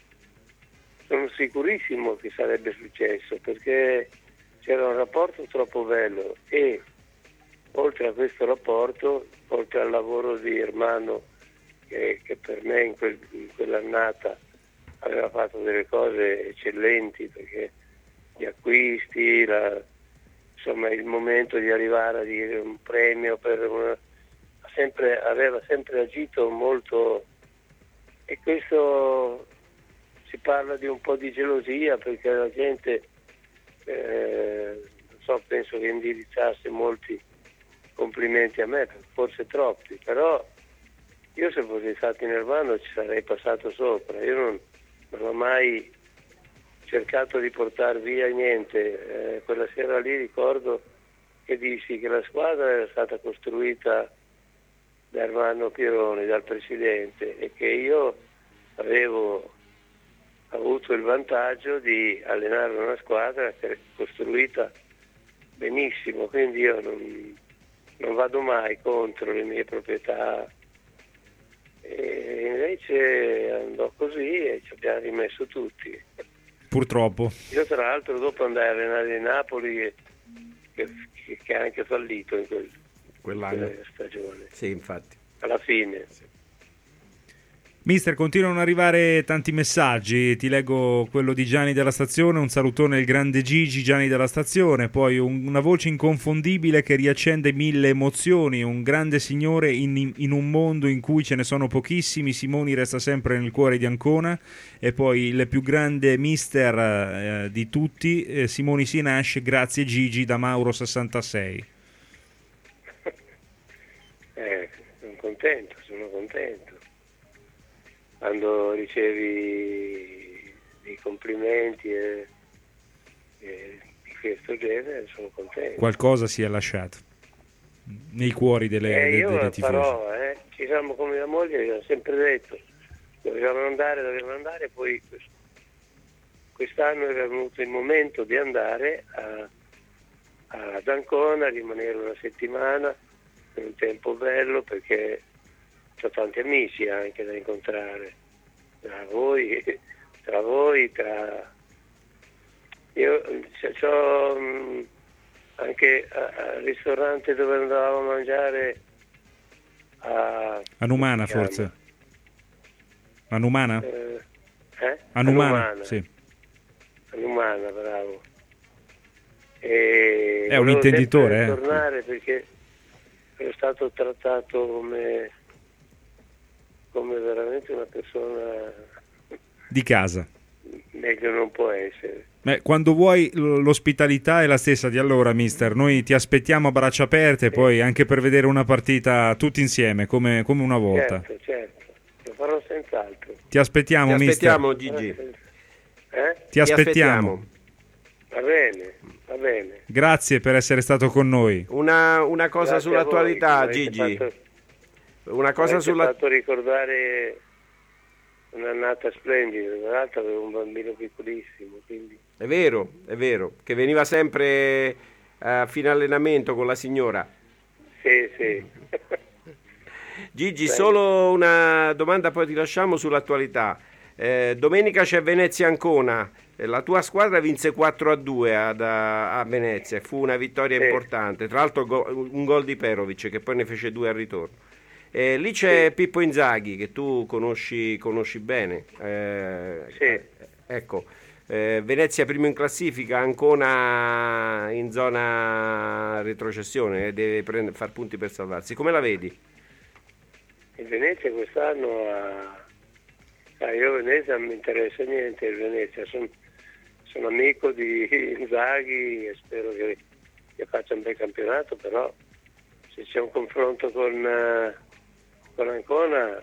sono sicurissimo che sarebbe successo, perché c'era un rapporto troppo bello e oltre a questo rapporto, oltre al lavoro di Ermanno che, che per me in, quel, in quell'annata aveva fatto delle cose eccellenti, perché gli acquisti, la, insomma il momento di arrivare a dire un premio per una, sempre, aveva sempre agito molto, e questo si parla di un po' di gelosia, perché la gente eh, non so, penso che indirizzasse molti complimenti a me, forse troppi, però io se fossi stato in Ermanno ci sarei passato sopra. Io non, non ho mai cercato di portare via niente. Eh, quella sera lì ricordo che dissi che la squadra era stata costruita da Ermanno Pieroni, dal presidente, e che io avevo avuto il vantaggio di allenare una squadra che è costruita benissimo, quindi io non, non vado mai contro le mie proprietà, e invece andò così e ci abbiamo rimesso tutti. Purtroppo. Io tra l'altro dopo andai a allenare il Napoli che, che, che ha anche fallito in quel, Quell'anno. quella stagione. Sì, infatti. Alla fine. Sì. Mister, continuano ad arrivare tanti messaggi, ti leggo quello di Gianni della Stazione, un salutone al grande Gigi, Gianni della Stazione, poi un, una voce inconfondibile che riaccende mille emozioni, un grande signore in, in un mondo in cui ce ne sono pochissimi, Simoni resta sempre nel cuore di Ancona, e poi il più grande mister eh, di tutti, eh, Simoni si nasce, grazie Gigi, da Mauro sessantasei. Eh, sono contento, sono contento. Quando ricevi dei complimenti e, e di questo genere sono contento. Qualcosa si è lasciato nei cuori delle, eh, de, io delle tifose. farò, eh. Ci siamo come mia moglie, gli ho sempre detto dovevamo andare, dovevamo andare, poi quest'anno era venuto il momento di andare a, a, ad Ancona, rimanere una settimana, in un tempo bello, perché ho tanti amici anche da incontrare, tra voi, tra voi, tra... Io c'ho mh, anche al ristorante dove andavamo a mangiare a... A Numana forse? A Numana? Eh, eh? A Numana, a Numana, sì. A Numana, bravo. E È un volevo intenditore, sempre eh. tornare perché ero stato trattato come... come veramente una persona Di casa. meglio non può essere. Beh, quando vuoi l'ospitalità è la stessa di allora, mister. Noi ti aspettiamo a braccia aperte, Sì. poi anche per vedere una partita tutti insieme, come, come una volta. Certo, certo, lo farò senz'altro. Ti aspettiamo, Ti mister. aspettiamo, Gigi. Eh? Ti aspettiamo. Va bene, va bene. Grazie per essere stato con noi. Una, una cosa Grazie sull'attualità, a voi, che mi Gigi. avete fatto- Una cosa mi avete sulla... fatto ricordare un'annata splendida, tra l'altro avevo un bambino piccolissimo, quindi... È vero, è vero, che veniva sempre a fine allenamento con la signora. Sì, sì. Gigi, Bene. solo una domanda, poi ti lasciamo sull'attualità. Eh, domenica c'è Venezia-Ancona. Eh, La tua squadra vinse quattro a due ad- a, a Venezia, fu una vittoria Sì. importante. Tra l'altro go- un gol di Perovic che poi ne fece due al ritorno. Eh, lì c'è sì. Pippo Inzaghi, che tu conosci, conosci bene. Eh, sì. Ecco, eh, Venezia primo in classifica, Ancona in zona retrocessione, eh, deve prendere, far punti per salvarsi. Come la vedi? Il Venezia quest'anno ha... Ah, io Venezia non mi interessa niente, il Venezia, sono, sono amico di Inzaghi e spero che, che faccia un bel campionato, però se c'è un confronto con, uh, con Ancona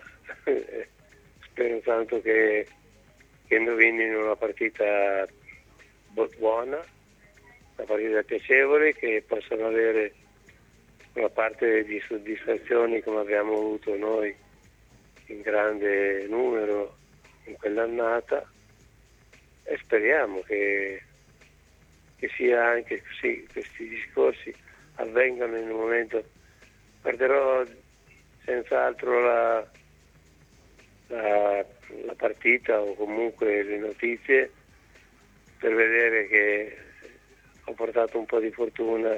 spero tanto che, che indovini in una partita buona, una partita piacevole, che possano avere una parte di soddisfazioni come abbiamo avuto noi in grande numero in quell'annata, e speriamo che, che sia anche così, questi discorsi avvengano in un momento. Guarderò senz'altro la, la, la partita o comunque le notizie per vedere che ho portato un po' di fortuna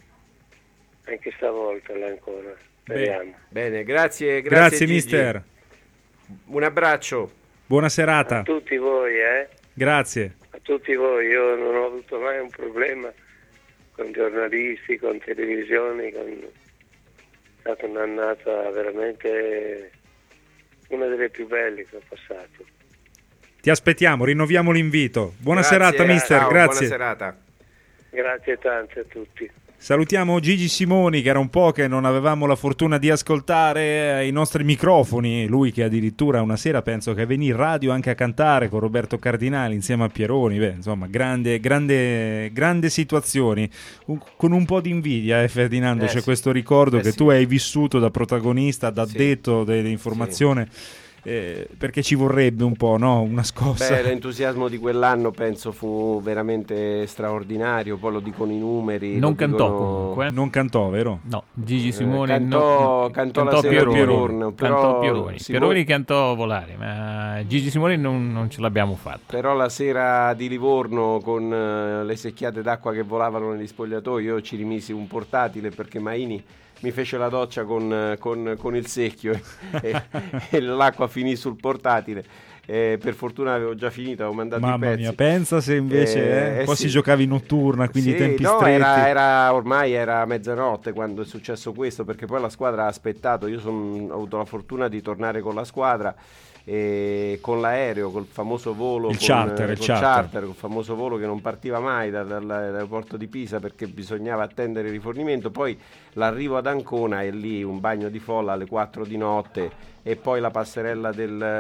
anche stavolta ancora. Speriamo. Bene, bene, grazie, grazie, grazie Gigi. mister. Un abbraccio. Buona serata. A tutti voi, eh? Grazie. A tutti voi, io non ho avuto mai un problema con giornalisti, con televisioni, con... è stata un'annata veramente una delle più belle che ho passato. Ti aspettiamo, rinnoviamo l'invito. Buona Grazie, serata mister, ciao, grazie. Buona serata. Grazie tante a tutti. Salutiamo Gigi Simoni, che era un po' che non avevamo la fortuna di ascoltare ai nostri microfoni, lui che addirittura una sera penso che venì in radio anche a cantare con Roberto Cardinali insieme a Pieroni. Beh, insomma, grande, grande, grande situazioni, un, con un po' di invidia, eh, Ferdinando, eh, c'è sì. questo ricordo eh, che sì. tu hai vissuto da protagonista, da addetto sì. dell'informazione. Sì. Eh, perché ci vorrebbe un po', no? Una scossa. Beh, l'entusiasmo di quell'anno penso fu veramente straordinario, poi lo dicono i numeri. Non cantò dicono... comunque. Non cantò, vero? No, Gigi Simoni eh, cantò, no, cantò, cantò la sera Pieroni, Pieroni, cantò Pieroni. Simoni... Pieroni cantò Volare, ma Gigi Simoni non, non ce l'abbiamo fatta. Però la sera di Livorno con uh, le secchiate d'acqua che volavano negli spogliatoi, io ci rimisi un portatile perché Maini mi fece la doccia con, con, con il secchio e, e l'acqua finì sul portatile. Eh, per fortuna avevo già finito, avevo mandato Mamma i pezzi. mia, pensa se invece eh, eh, poi sì. si giocavi notturna, quindi sì, tempi no, stretti. Era, era ormai era mezzanotte quando è successo questo, perché poi la squadra ha aspettato. Io son, ho avuto la fortuna di tornare con la squadra e con l'aereo, col famoso volo, il con, charter, il col charter. charter, col famoso volo che non partiva mai dal, dall'aeroporto di Pisa perché bisognava attendere il rifornimento. Poi l'arrivo ad Ancona e lì un bagno di folla alle quattro di notte e poi la passerella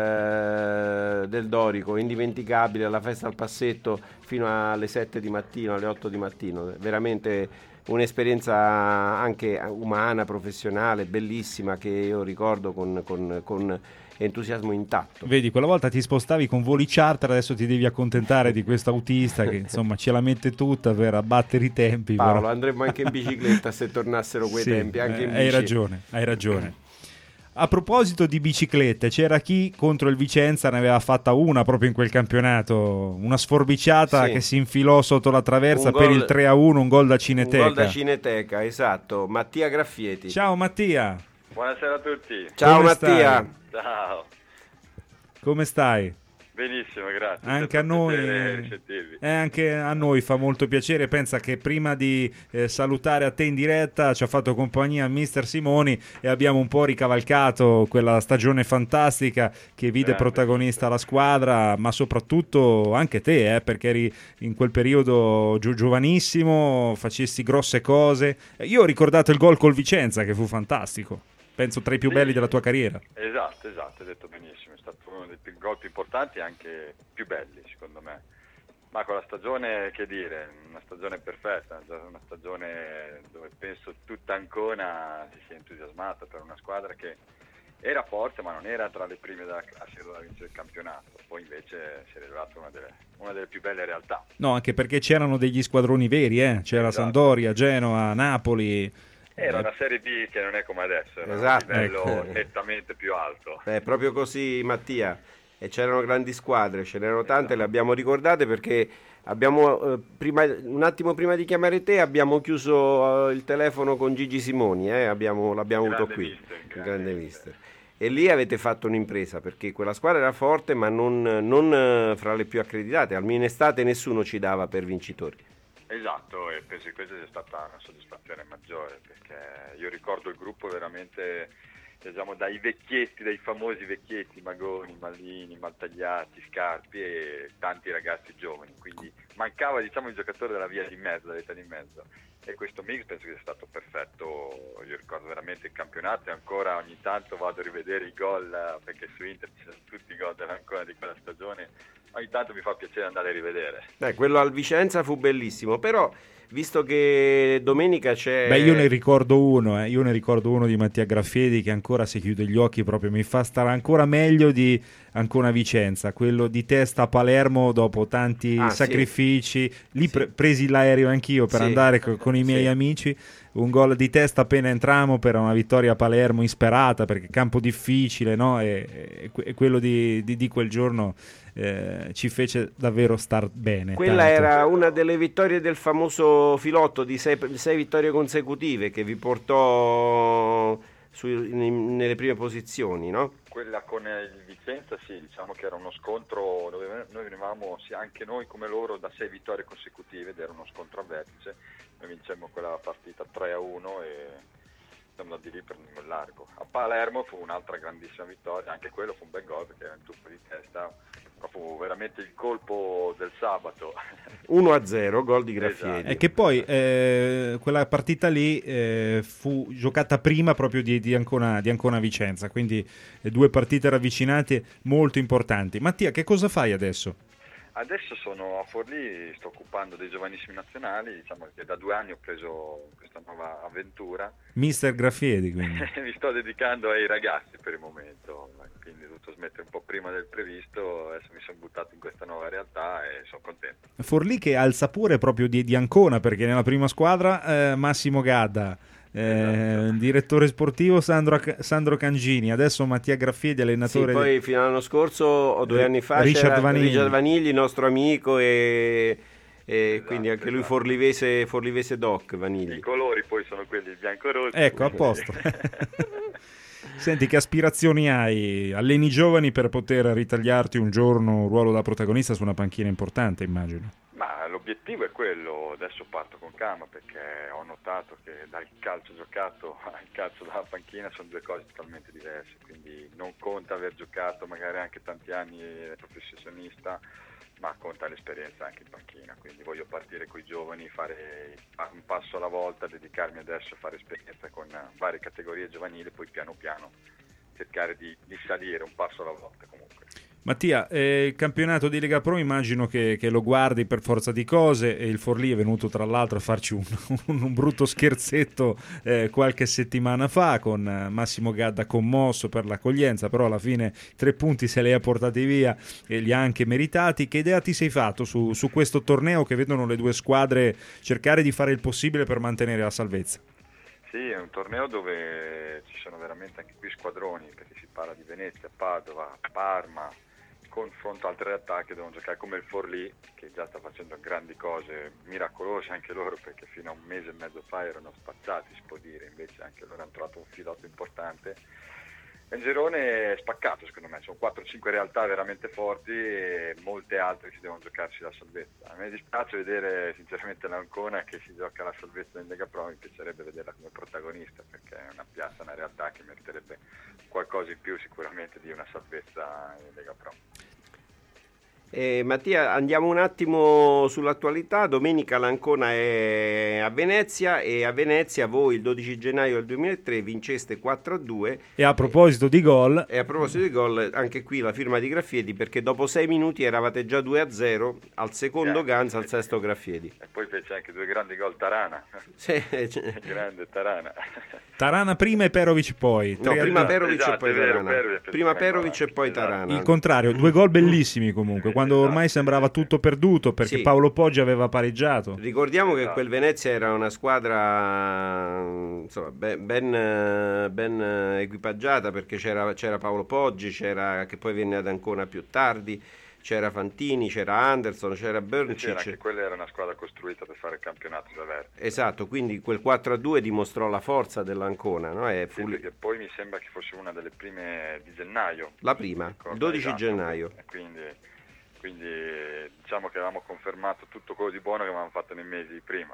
del, del Dorico, indimenticabile, la festa al Passetto fino alle sette di mattino, alle otto di mattino, veramente un'esperienza anche umana, professionale, bellissima, che io ricordo con, con, con entusiasmo intatto. Vedi, quella volta ti spostavi con voli charter, adesso ti devi accontentare di questo autista che insomma ce la mette tutta per abbattere i tempi. Paolo, però. andremmo anche in bicicletta se tornassero quei sì, tempi, anche in hai bici. ragione, hai ragione. A proposito di biciclette, c'era chi contro il Vicenza ne aveva fatta una proprio in quel campionato, una sforbiciata sì. che si infilò sotto la traversa gol, per il tre a uno, un gol da Cineteca. Un gol da Cineteca, esatto. Mattia Graffieti. Ciao Mattia. Buonasera a tutti. Ciao Come Mattia. Stai? Ciao. Come stai? Benissimo, grazie. Anche a noi, eh, anche a noi fa molto piacere. Pensa che prima di eh, salutare a te in diretta ci ha fatto compagnia mister Simoni e abbiamo un po' ricavalcato quella stagione fantastica che vide Grande. protagonista la squadra, ma soprattutto anche te, eh, perché eri in quel periodo gi- giovanissimo, facessi grosse cose. Io ho ricordato il gol col Vicenza che fu fantastico, penso tra i più sì. belli della tua carriera. Esatto, esatto, hai detto benissimo, è stato uno dei più, gol più importanti e anche più belli secondo me. Ma con la stagione, che dire, una stagione perfetta, una stagione dove penso tutta Ancona si sia entusiasmata per una squadra che era forte ma non era tra le prime da, a vincere il campionato, poi invece si è rivelata una delle, una delle più belle realtà. No, anche perché c'erano degli squadroni veri, eh? c'era esatto. Sampdoria, Genoa, Napoli. Era una Serie B che non è come adesso, era esatto. un livello ecco. nettamente più alto. È proprio così, Mattia. E c'erano grandi squadre, ce n'erano tante, le abbiamo ricordate perché Abbiamo, eh, prima, un attimo prima di chiamare te, abbiamo chiuso eh, il telefono con Gigi Simoni, eh, abbiamo, l'abbiamo Grande avuto qui, mister, il grande grande mister. mister. E lì avete fatto un'impresa, perché quella squadra era forte, ma non, non eh, fra le più accreditate, almeno in estate nessuno ci dava per vincitori. Esatto, e penso che questa sia stata una soddisfazione maggiore, perché io ricordo il gruppo veramente, diciamo, dai vecchietti, dai famosi vecchietti, Magoni, Mallini, Maltagliati, Scarpi e tanti ragazzi giovani, quindi mancava, diciamo, il giocatore della via di mezzo, dell'età di mezzo, e questo mix penso che sia stato perfetto. Io ricordo veramente il campionato e ancora ogni tanto vado a rivedere i gol, perché su Inter ci sono tutti i gol dell'Ancona di quella stagione, ogni tanto mi fa piacere andare a rivedere. Beh, quello al Vicenza fu bellissimo, però visto che domenica c'è... Beh, io ne ricordo uno, eh. io ne ricordo uno di Mattia Graffiedi che ancora, se chiude gli occhi, proprio mi fa stare ancora meglio di Ancona Vicenza, quello di testa a Palermo dopo tanti Ah, sacrifici, sì. lì Sì. pre- presi l'aereo anch'io per Sì. andare co- con i miei Sì. amici, un gol di testa appena entrammo per una vittoria a Palermo insperata, perché campo difficile, no? e, e que- e quello di, di, di quel giorno eh, ci fece davvero star bene. Quella tanto. era una delle vittorie del famoso filotto di sei, sei vittorie consecutive che vi portò su, in- nelle prime posizioni, no? Quella con il Vicenza, sì, diciamo che era uno scontro dove noi venivamo, sì, anche noi come loro, da sei vittorie consecutive ed era uno scontro a vertice. Noi vincemmo quella partita tre a uno e siamo andati lì per il largo. A Palermo fu un'altra grandissima vittoria, anche quello fu un bel gol perché era un tuffo di testa, ma fu veramente il colpo del sabato. uno a zero, gol di Graffiedi. Esatto. E che poi eh, quella partita lì eh, fu giocata prima proprio di, di, Ancona, di Ancona Vicenza, quindi eh, due partite ravvicinate molto importanti. Mattia, che cosa fai adesso? Adesso sono a Forlì, sto occupando dei giovanissimi nazionali, diciamo che da due anni ho preso questa nuova avventura. Mister Graffiedi, quindi. Mi sto dedicando ai ragazzi per il momento, quindi ho dovuto smettere un po' prima del previsto, adesso mi sono buttato in questa nuova realtà e sono contento. Forlì che ha il sapore proprio di, di Ancona, perché nella prima squadra eh, Massimo Gadda, eh, Esatto. direttore sportivo Sandro, Sandro Cangini, adesso Mattia Graffiedi, Sì, allenatore. poi fino all'anno scorso o due Eh, anni fa Richard c'era Vanigli. Richard Vanigli, nostro amico, e, e Esatto, quindi anche lui esatto. forlivese, forlivese doc, I Vanigli. colori poi sono quelli bianco-rossi. Ecco, a posto. Senti, che aspirazioni hai? Alleni giovani per poter ritagliarti un giorno un ruolo da protagonista su una panchina importante, immagino. Ma l'obiettivo è quello, adesso parto con calma perché ho notato che dal calcio giocato al calcio dalla panchina sono due cose totalmente diverse, quindi non conta aver giocato magari anche tanti anni professionista, ma conta l'esperienza anche in panchina, quindi voglio partire con i giovani, fare un passo alla volta, dedicarmi adesso a fare esperienza con varie categorie giovanili, poi piano piano cercare di, di salire un passo alla volta comunque. Mattia, eh, il campionato di Lega Pro immagino che, che lo guardi per forza di cose, e il Forlì è venuto tra l'altro a farci un, un, un brutto scherzetto eh, qualche settimana fa con eh, Massimo Gadda commosso per l'accoglienza, però alla fine tre punti se li ha portati via e li ha anche meritati. Che idea ti sei fatto su, su questo torneo che vedono le due squadre cercare di fare il possibile per mantenere la salvezza? Sì, è un torneo dove ci sono veramente anche qui squadroni, perché si parla di Venezia, Padova, Parma, confronto altre realtà che devono giocare come il Forlì, che già sta facendo grandi cose, miracolose anche loro, perché fino a un mese e mezzo fa erano spazzati, si può dire, invece anche loro hanno trovato un filotto importante. È un girone spaccato secondo me, sono quattro cinque realtà veramente forti e molte altre che devono giocarsi la salvezza. A me dispiace vedere sinceramente l'Ancona che si gioca la salvezza in Lega Pro, mi piacerebbe vederla come protagonista perché è una piazza, una realtà che meriterebbe qualcosa in più sicuramente di una salvezza in Lega Pro. Eh, Mattia, andiamo un attimo sull'attualità. Domenica l'Ancona è a Venezia e a Venezia voi il dodici gennaio del duemilatré vinceste quattro a due. E a proposito di gol, E a proposito di gol, anche qui la firma di Graffiedi, perché dopo sei minuti eravate già due a zero, al secondo Sì. Ganza, al sesto Graffiedi. E poi fece anche due grandi gol Tarana, Sì, cioè- grande Tarana. Tarana prima e Perovic poi. no, Tre a prima due. Perovic Esatto, e poi è vero, Tarana. Perovic, Prima effettivamente, Perovic e poi esatto. Tarana. Il contrario, due gol bellissimi comunque, quando Esatto, ormai sembrava tutto perduto perché Sì. Paolo Poggi aveva pareggiato. Ricordiamo che Esatto. quel Venezia era una squadra insomma, ben, ben, ben equipaggiata, perché c'era, c'era Paolo Poggi, c'era, che poi venne ad Ancona più tardi, c'era Fantini, c'era Anderson, c'era Berncic. C'era anche quella era una squadra costruita per fare il campionato da Verdi. Esatto, quindi quel quattro a due dimostrò la forza dell'Ancona, no? E fu... sì, perché poi mi sembra che fosse una delle prime di gennaio. La prima, il dodici esatto. gennaio. Quindi, quindi diciamo che avevamo confermato tutto quello di buono che avevamo fatto nei mesi prima.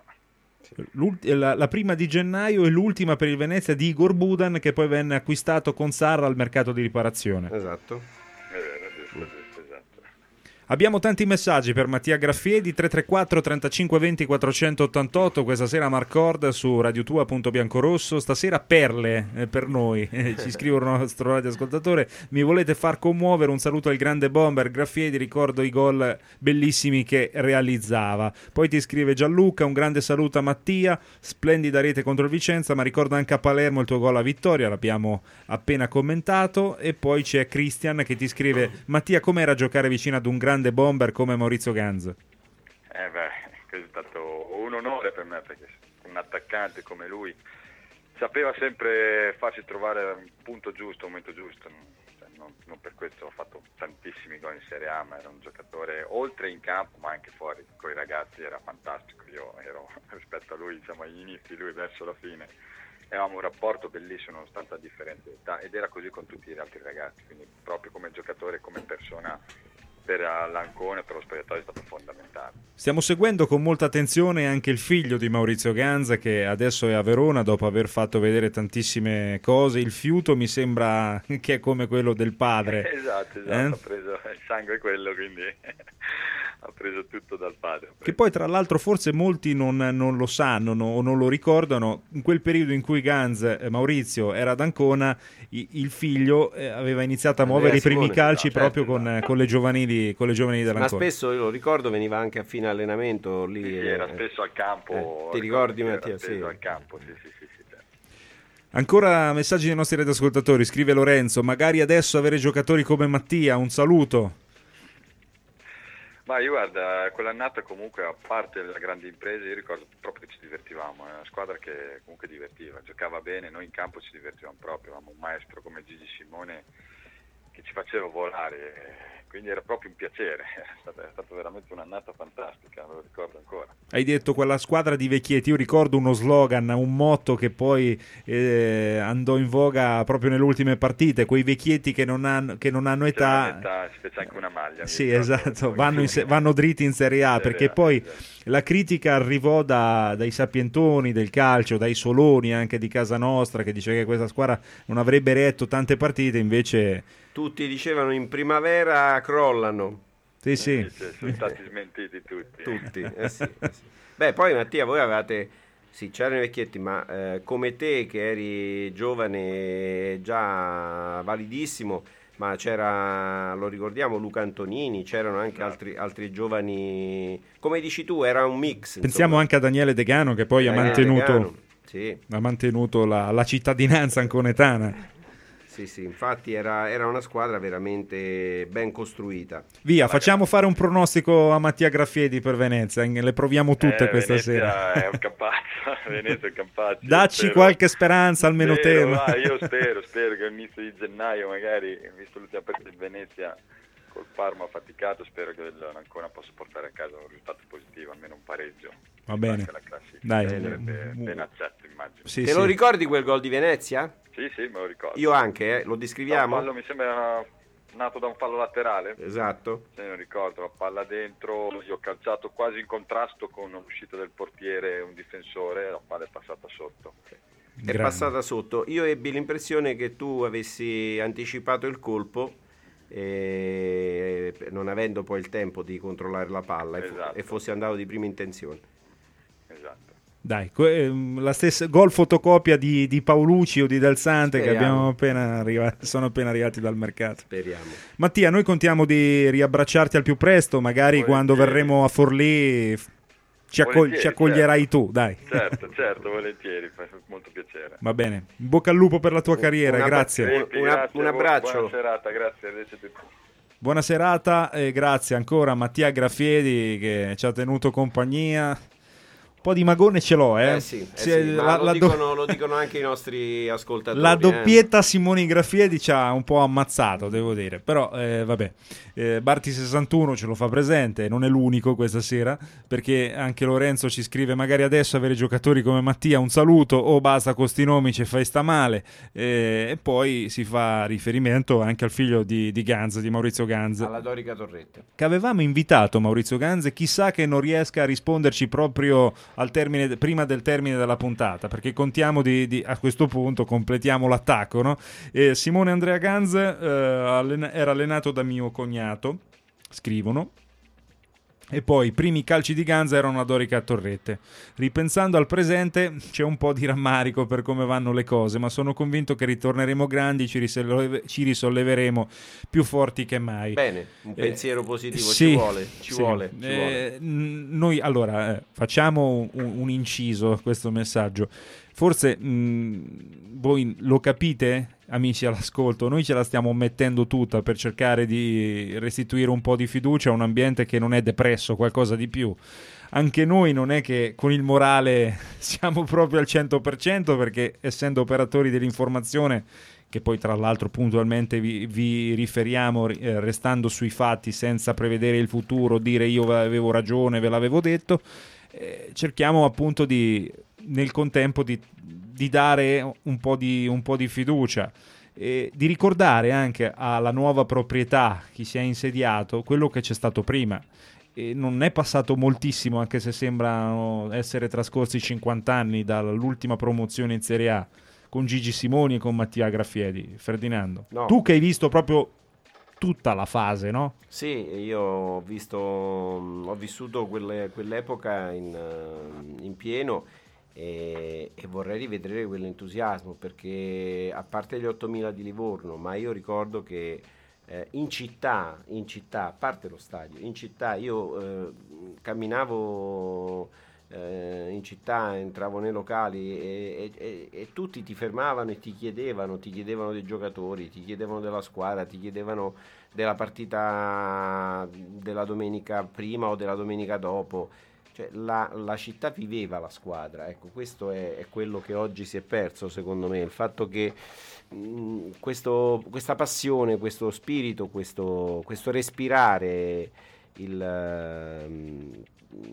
La, la prima di gennaio e l'ultima per il Venezia di Igor Budan, che poi venne acquistato con Sarra al mercato di riparazione. Esatto. È vero, giusto, giusto, esatto. Abbiamo tanti messaggi per Mattia Graffiedi, tre tre quattro trentacinque venti quattrocentottantotto, questa sera Marcord su radiotua punto biancorosso, stasera perle eh, per noi, eh, ci scrive un nostro radioascoltatore, mi volete far commuovere, un saluto al grande bomber Graffiedi, ricordo i gol bellissimi che realizzava. Poi ti scrive Gianluca, un grande saluto a Mattia, splendida rete contro il Vicenza, ma ricordo anche a Palermo il tuo gol a vittoria, l'abbiamo appena commentato. E poi c'è Christian che ti scrive, Mattia, com'era giocare vicino ad un grande bomber come Maurizio Ganz? Eh beh, è stato un onore per me, perché un attaccante come lui sapeva sempre farsi trovare un punto giusto, un momento giusto. Cioè, non, non per questo ho fatto tantissimi gol in Serie A, ma era un giocatore oltre in campo ma anche fuori con i ragazzi, era fantastico. Io ero rispetto a lui, diciamo agli inizi, lui verso la fine, avevamo un rapporto bellissimo nonostante la differenza di età, ed era così con tutti gli altri ragazzi, quindi proprio come giocatore, come persona, per l'Ancona e per lo spogliatoio è stato fondamentale. Stiamo seguendo con molta attenzione anche il figlio di Maurizio Ganz, che adesso è a Verona dopo aver fatto vedere tantissime cose. Il fiuto mi sembra che è come quello del padre. esatto, esatto, eh? ha preso il sangue quello, quindi ha preso tutto dal padre. Che poi tra l'altro forse molti non, non lo sanno no, o non lo ricordano, in quel periodo in cui Ganz, eh, Maurizio era ad Ancona, i, il figlio eh, aveva iniziato a muovere Andrea i primi Simone, calci no, proprio certo, con, con le giovanili con le giovanili dell'Ancona. Ma spesso, io lo ricordo, veniva anche a fine allenamento lì. Sì, eh, era spesso al campo. Eh, ti ricordi Mattia? Sì, Sì. al campo, sì, sì, sì, sì, certo. Ancora messaggi dei nostri radioascoltatori, scrive Lorenzo, magari adesso avere giocatori come Mattia, un saluto. Ma io guarda, quell'annata comunque, a parte la grande impresa, io ricordo proprio che ci divertivamo, è una squadra che comunque divertiva, giocava bene, noi in campo ci divertivamo proprio, avevamo un maestro come Gigi Simone che ci faceva volare, quindi era proprio un piacere, è stata, è stata veramente un'annata fantastica, me lo ricordo ancora. Hai detto quella squadra di vecchietti, io ricordo uno slogan, un motto che poi eh, andò in voga proprio nelle ultime partite, quei vecchietti che non hanno, che non hanno età, età, si fece anche una maglia. Sì, esatto, vanno, in se- vanno dritti in Serie A, perché poi la critica arrivò da, dai sapientoni del calcio, dai Soloni anche di casa nostra, che dice che questa squadra non avrebbe retto tante partite, invece... Tutti dicevano in primavera crollano. Sì, sì. Sono stati smentiti tutti. Tutti, eh sì, eh sì. Beh, poi Mattia, voi avevate, sì, c'erano i vecchietti, ma eh, come te che eri giovane, già validissimo, ma c'era, lo ricordiamo, Luca Antonini, c'erano anche no. altri, altri giovani, come dici tu, era un mix. Pensiamo insomma. anche a Daniele Degano, che poi Daniele ha mantenuto, Degano, sì. ha mantenuto la, la cittadinanza anconetana. Sì, sì, infatti era, era una squadra veramente ben costruita. Via, facciamo fare un pronostico a Mattia Graffiedi per Venezia, le proviamo tutte eh, questa Venezia sera. È un campaccio, Venezia è un campaccio. Dacci spero, qualche speranza, almeno spero, te. Va, io spero, spero che all'inizio di gennaio, magari, visto l'ultima partita di Venezia col Parma faticato, spero che l'Ancona possa portare a casa un risultato positivo, almeno un pareggio. Va bene, dai, sarebbe ben accetto, immagino. Sì, Te sì. lo ricordi quel gol di Venezia? Sì, sì, me lo ricordo. Io anche, eh? Lo descriviamo? Un fallo, mi sembra nato da un fallo laterale. Esatto. Se non ricordo, la palla dentro, io ho calciato quasi in contrasto con l'uscita del portiere, un difensore, la palla è passata sotto. È Grande. passata sotto. Io ebbi l'impressione che tu avessi anticipato il colpo, e non avendo poi il tempo di controllare la palla, esatto. e fossi andato di prima intenzione. Esatto. Dai, la stessa gol fotocopia di, di Paolucci o di Del Sante. Speriamo. Che abbiamo appena arrivati, sono appena arrivati dal mercato. Speriamo. Mattia, noi contiamo di riabbracciarti al più presto, magari volentieri. Quando verremo a Forlì ci, accog- ci accoglierai certo. tu, dai. Certo, certo, volentieri, fa molto piacere. Va bene, in bocca al lupo per la tua carriera, una, grazie. Un, una, un abbraccio. Buona serata, grazie. Buona serata e grazie ancora a Mattia Graffiedi che ci ha tenuto compagnia. po' di magone ce l'ho, eh. Eh sì, eh sì, sì, ma la, lo, la dicono, do... lo dicono anche i nostri ascoltatori. La doppietta eh. simonigrafia ci ha un po' ammazzato, devo dire. Però, eh, vabbè, eh, Barti sessantuno ce lo fa presente, non è l'unico questa sera, perché anche Lorenzo ci scrive: magari adesso avere giocatori come Mattia, un saluto, o basta con sti nomi, ci fai sta male. Eh, e poi si fa riferimento anche al figlio di, di Ganz, di Maurizio Ganz. Alla Dorica Torrette. Che avevamo invitato Maurizio Ganz, chissà che non riesca a risponderci proprio al termine, prima del termine della puntata, perché contiamo di, di a questo punto completiamo l'attacco, no? E Simone Andrea Ganz eh, allena, era allenato da mio cognato, scrivono, e poi i primi calci di Ganz erano a Dorica Torrette. Ripensando al presente c'è un po' di rammarico per come vanno le cose, ma sono convinto che ritorneremo grandi, ci, risolleve- ci risolleveremo più forti che mai. Bene, un pensiero eh, positivo, sì, ci vuole, ci sì. vuole. Ci eh, vuole. n- noi allora eh, facciamo un, un inciso a questo messaggio. Forse mh, voi lo capite, amici all'ascolto, noi ce la stiamo mettendo tutta per cercare di restituire un po' di fiducia a un ambiente che non è depresso, qualcosa di più. Anche noi non è che con il morale siamo proprio al cento per cento, perché essendo operatori dell'informazione, che poi tra l'altro puntualmente vi, vi riferiamo eh, restando sui fatti senza prevedere il futuro, dire io avevo ragione, ve l'avevo detto, eh, cerchiamo appunto di nel contempo di, di dare un po' di, un po' di fiducia e di ricordare anche alla nuova proprietà, chi si è insediato, quello che c'è stato prima. E non è passato moltissimo, anche se sembrano essere trascorsi cinquanta anni dall'ultima promozione in Serie A con Gigi Simoni e con Mattia Graffiedi. Ferdinando, no. Tu che hai visto proprio tutta la fase, no? Sì, io ho visto, ho vissuto quelle, quell'epoca in, in pieno. E, e vorrei rivedere quell'entusiasmo, perché a parte gli ottomila di Livorno, ma io ricordo che eh, in città, in città, a parte lo stadio, in città io eh, camminavo eh, in città, entravo nei locali e, e, e tutti ti fermavano e ti chiedevano, ti chiedevano dei giocatori, ti chiedevano della squadra, ti chiedevano della partita della domenica prima o della domenica dopo. Cioè, la, la città viveva la squadra, ecco, questo è, è quello che oggi si è perso, secondo me, il fatto che mh, questo, questa passione, questo spirito, questo, questo respirare il,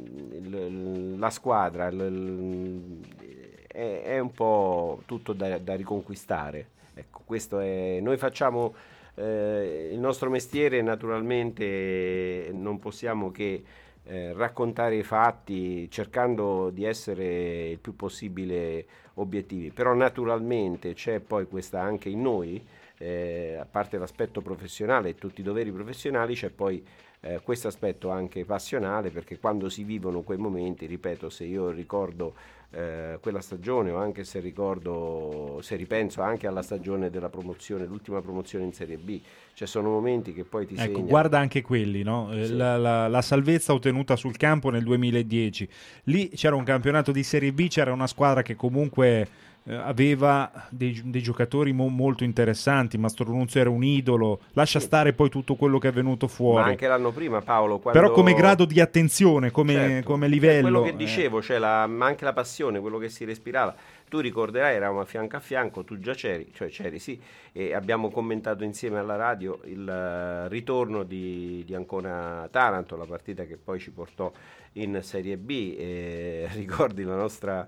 il, la squadra il, il, è, è un po' tutto da, da riconquistare, ecco, questo è, noi facciamo eh, il nostro mestiere, naturalmente non possiamo che Eh, raccontare i fatti cercando di essere il più possibile obiettivi, però naturalmente c'è poi questa anche in noi, eh, a parte l'aspetto professionale e tutti i doveri professionali, c'è poi eh, questo aspetto anche passionale, perché quando si vivono quei momenti, ripeto, se io ricordo eh, quella stagione, o anche se ricordo, se ripenso anche alla stagione della promozione, l'ultima promozione in Serie B, cioè sono momenti che poi ti ecco, segnano. guarda anche quelli, no? Sì. La, la, la salvezza ottenuta sul campo nel duemiladieci, lì c'era un campionato di Serie B, c'era una squadra che comunque eh, aveva dei, dei giocatori mo- molto interessanti. Mastro Nunzio era un idolo, lascia Sì. stare poi tutto quello che è venuto fuori, Ma anche l'anno prima, Paolo, quando... però come grado di attenzione, come, Certo, come è livello, quello che eh. dicevo, cioè la, ma anche la passione, quello che si respirava. Tu ricorderai, eravamo a fianco a fianco, tu già c'eri, cioè c'eri sì, e abbiamo commentato insieme alla radio il uh, ritorno di, di Ancona Taranto, la partita che poi ci portò in Serie B, e ricordi la nostra,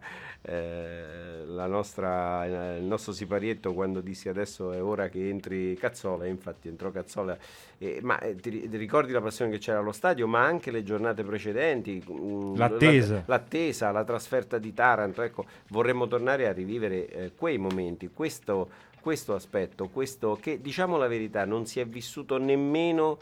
eh, la nostra, eh, il nostro siparietto quando dissi adesso è ora che entri Cazzola, e infatti entrò Cazzola, eh, ma eh, ti, ti ricordi la passione che c'era allo stadio, ma anche le giornate precedenti, mh, L'attesa. la, l'attesa, la trasferta di Taranto, ecco, vorremmo tornare a rivivere eh, quei momenti, questo, questo aspetto, questo che, diciamo la verità, non si è vissuto nemmeno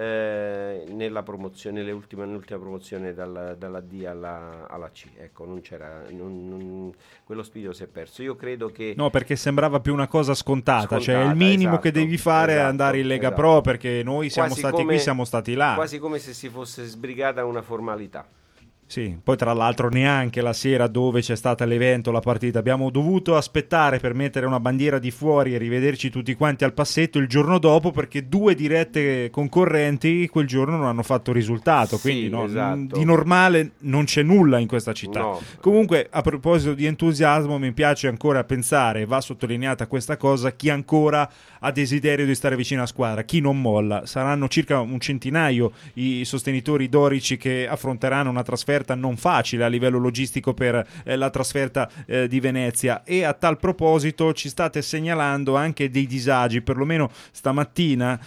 eh, nella promozione, nelle ultime, nell'ultima promozione dalla, dalla D alla, alla C, ecco, non c'era, non, non, quello spirito si è perso. Io credo che no, perché sembrava più una cosa scontata, scontata, cioè il minimo esatto, che devi fare esatto, è andare in Lega esatto. Pro, perché noi siamo Quasi stati come- qui, siamo stati là. quasi come se si fosse sbrigata una formalità. Sì, poi tra l'altro neanche la sera dove c'è stata l'evento, la partita, abbiamo dovuto aspettare per mettere una bandiera di fuori e rivederci tutti quanti al passetto il giorno dopo, perché due dirette concorrenti quel giorno non hanno fatto risultato, quindi sì, no, esatto. di normale non c'è nulla in questa città. No. Comunque, a proposito di entusiasmo, mi piace ancora pensare, va sottolineata questa cosa, chi ancora ha desiderio di stare vicino alla squadra, chi non molla. Saranno circa un centinaio i sostenitori dorici che affronteranno una trasferta non facile a livello logistico per eh, la trasferta eh, di Venezia, e a tal proposito ci state segnalando anche dei disagi, perlomeno stamattina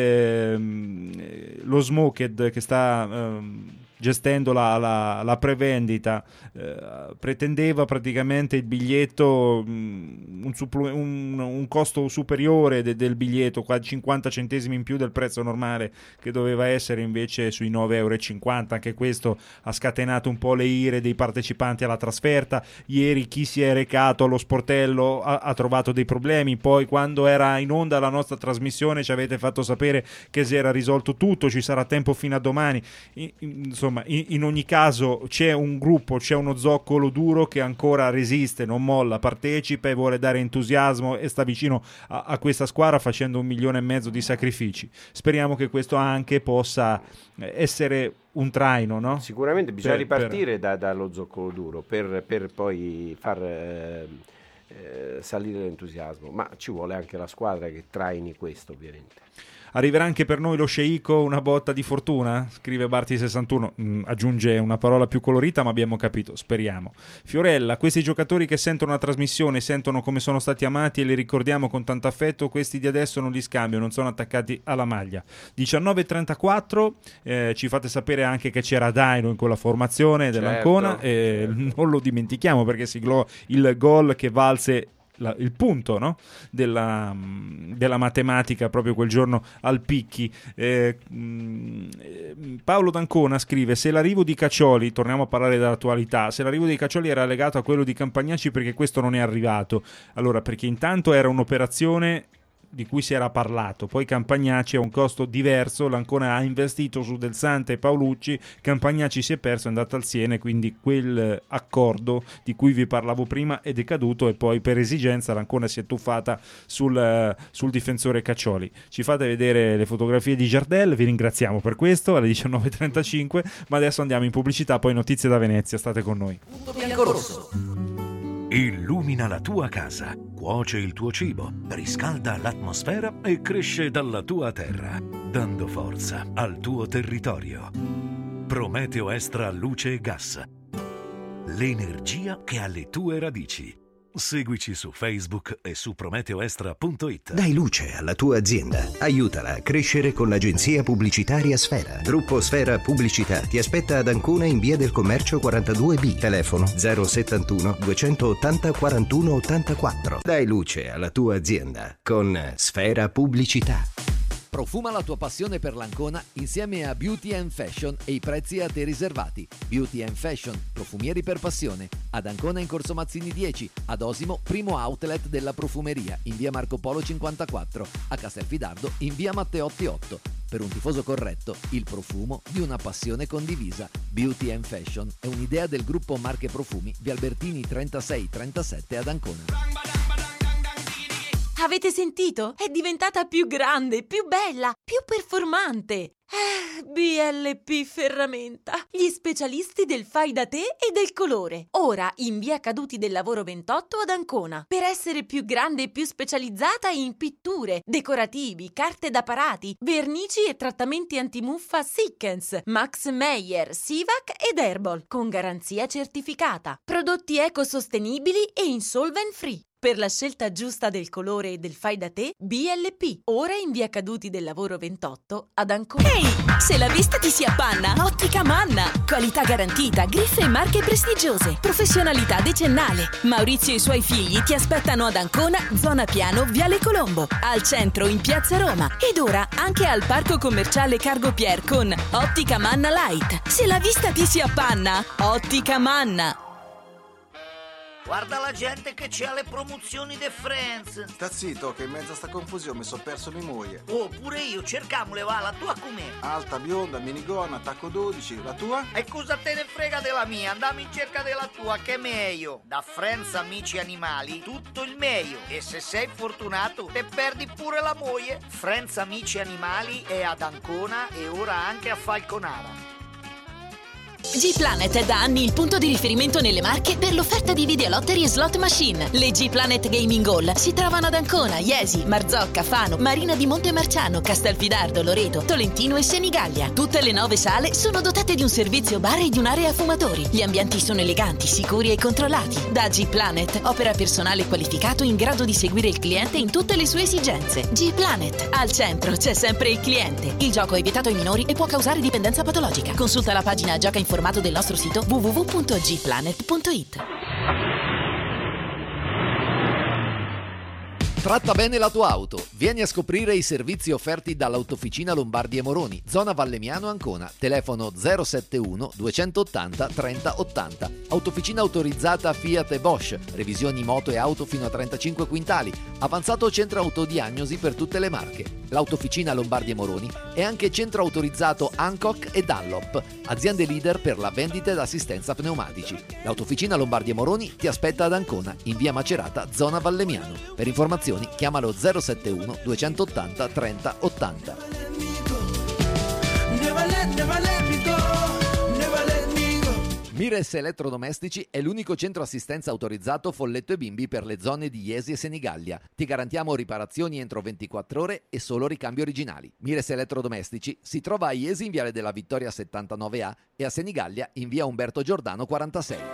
ehm, lo Smoked che sta ehm, gestendo la, la, la prevendita eh, pretendeva praticamente il biglietto mh, un, suppl- un, un costo superiore de- del biglietto, qua cinquanta centesimi in più del prezzo normale, che doveva essere invece sui nove euro e cinquanta. Anche questo ha scatenato un po' le ire dei partecipanti alla trasferta. Ieri chi si è recato allo sportello ha, ha trovato dei problemi, poi quando era in onda la nostra trasmissione ci avete fatto sapere che si era risolto tutto, ci sarà tempo fino a domani. I, insomma, In, in ogni caso c'è un gruppo, c'è uno zoccolo duro che ancora resiste, non molla, partecipa e vuole dare entusiasmo e sta vicino a, a questa squadra facendo un milione e mezzo di sacrifici. Speriamo che questo anche possa essere un traino, no? Sicuramente bisogna per, ripartire per... Da, dallo zoccolo duro per, per poi far eh, eh, salire l'entusiasmo, ma ci vuole anche la squadra che traini questo, ovviamente. Arriverà anche per noi lo sceicco, una botta di fortuna? Scrive Barti sessantuno, mm, aggiunge una parola più colorita, ma abbiamo capito, speriamo. Fiorella, questi giocatori che sentono la trasmissione, sentono come sono stati amati e li ricordiamo con tanto affetto, questi di adesso non li scambio, non sono attaccati alla maglia. diciannove e trentaquattro, eh, ci fate sapere anche che c'era Daino in quella formazione dell'Ancona, certo, eh, certo. non lo dimentichiamo perché siglò il gol che valse La, il punto, no? della, della matematica proprio quel giorno al Picchi. eh, mh, Paolo D'Ancona scrive: se l'arrivo di Caccioli, torniamo a parlare dell'attualità, se l'arrivo di Caccioli era legato a quello di Campagnacci, perché questo non è arrivato? Allora, perché intanto era un'operazione di cui si era parlato, poi Campagnacci ha un costo diverso, l'Ancona ha investito su Del Sante e Paolucci, Campagnacci si è perso, è andato al Siena, quindi quel accordo di cui vi parlavo prima è decaduto, e poi per esigenza l'Ancona si è tuffata sul, sul difensore Caccioli. Ci fate vedere le fotografie di Giardel, vi ringraziamo per questo, alle diciannove e trentacinque, ma adesso andiamo in pubblicità, poi notizie da Venezia, state con noi. Biancorosso. Illumina la tua casa, cuoce il tuo cibo, riscalda l'atmosfera e cresce dalla tua terra, dando forza al tuo territorio. Prometeo Extra Luce e Gas. L'energia che ha le tue radici. Seguici su Facebook e su prometeoextra punto it. Dai luce alla tua azienda. Aiutala a crescere con l'agenzia pubblicitaria Sfera. Gruppo Sfera Pubblicità ti aspetta ad Ancona in via del Commercio quarantadue B. Telefono zero settantuno duecentottanta quarantuno ottantaquattro. Dai luce alla tua azienda con Sfera Pubblicità. Profuma la tua passione per l'Ancona insieme a Beauty and Fashion e i prezzi a te riservati. Beauty and Fashion, profumieri per passione. Ad Ancona in Corso Mazzini dieci, ad Osimo, primo outlet della profumeria, in via Marco Polo cinquantaquattro, a Castelfidardo in via Matteotti otto. Per un tifoso corretto, il profumo di una passione condivisa. Beauty and Fashion è un'idea del gruppo Marche Profumi, via Albertini trentasei trentasette ad Ancona. Avete sentito? È diventata più grande, più bella, più performante. Eh, B L P Ferramenta, gli specialisti del fai da te e del colore. Ora in via Caduti del Lavoro ventotto ad Ancona. Per essere più grande e più specializzata in pitture, decorativi, carte da parati, vernici e trattamenti antimuffa Sikkens, Max Meyer, Sivac ed Herbal, con garanzia certificata. Prodotti ecosostenibili e insolvent free. Per la scelta giusta del colore e del fai da te, B L P. Ora in via Caduti del Lavoro ventotto ad Ancona. Ehi, se la vista ti si appanna, Ottica Manna. Qualità garantita, griffe e marche prestigiose, professionalità decennale. Maurizio e i suoi figli ti aspettano ad Ancona, zona Piano, Viale Colombo, al centro in Piazza Roma ed ora anche al Parco Commerciale Cargo Pier con Ottica Manna Light. Se la vista ti si appanna, Ottica Manna. Guarda la gente che c'è alle promozioni de Friends. Sta zitto che in mezzo a sta confusione mi so perso mia moglie. Oh, pure io, cercamole, va, la tua com'è? Alta, bionda, minigonna, tacco dodici, la tua? E cosa te ne frega della mia? Andiamo in cerca della tua, che è meglio. Da Friends Amici Animali, tutto il meglio. E se sei fortunato, te perdi pure la moglie. Friends Amici Animali è ad Ancona e ora anche a Falconara. G-Planet è da anni il punto di riferimento nelle Marche per l'offerta di videolottery e slot machine. Le G-Planet Gaming Hall si trovano ad Ancona, Iesi, Marzocca, Fano, Marina di Montemarciano, Castelfidardo, Loreto, Tolentino e Senigallia. Tutte le nove sale sono dotate di un servizio bar e di un'area fumatori. Gli ambienti sono eleganti, sicuri e controllati. Da G-Planet opera personale qualificato in grado di seguire il cliente in tutte le sue esigenze. G-Planet. Al centro c'è sempre il cliente. Il gioco è vietato ai minori e può causare dipendenza patologica. Consulta la pagina Gioca in formato del nostro sito w w w punto g planet punto i t. Tratta bene la tua auto. Vieni a scoprire i servizi offerti dall'Autofficina Lombardi e Moroni, zona Vallemiano Ancona. Telefono zero sette uno duecentottanta trenta ottanta. Autofficina autorizzata Fiat e Bosch. Revisioni moto e auto fino a trentacinque quintali. Avanzato centro autodiagnosi per tutte le marche. L'Autofficina Lombardi e Moroni è anche centro autorizzato Hancock e Dunlop, aziende leader per la vendita ed assistenza pneumatici. L'Autofficina Lombardi e Moroni ti aspetta ad Ancona, in via Macerata, zona Vallemiano. Per informazioni chiamalo zero sette uno duecentottanta trenta ottanta. Mires Elettrodomestici è l'unico centro assistenza autorizzato Folletto e Bimbi per le zone di Iesi e Senigallia. Ti garantiamo riparazioni entro ventiquattro ore e solo ricambi originali. Mires Elettrodomestici si trova a Iesi in Viale della Vittoria settantanove A e a Senigallia in via Umberto Giordano quarantasei.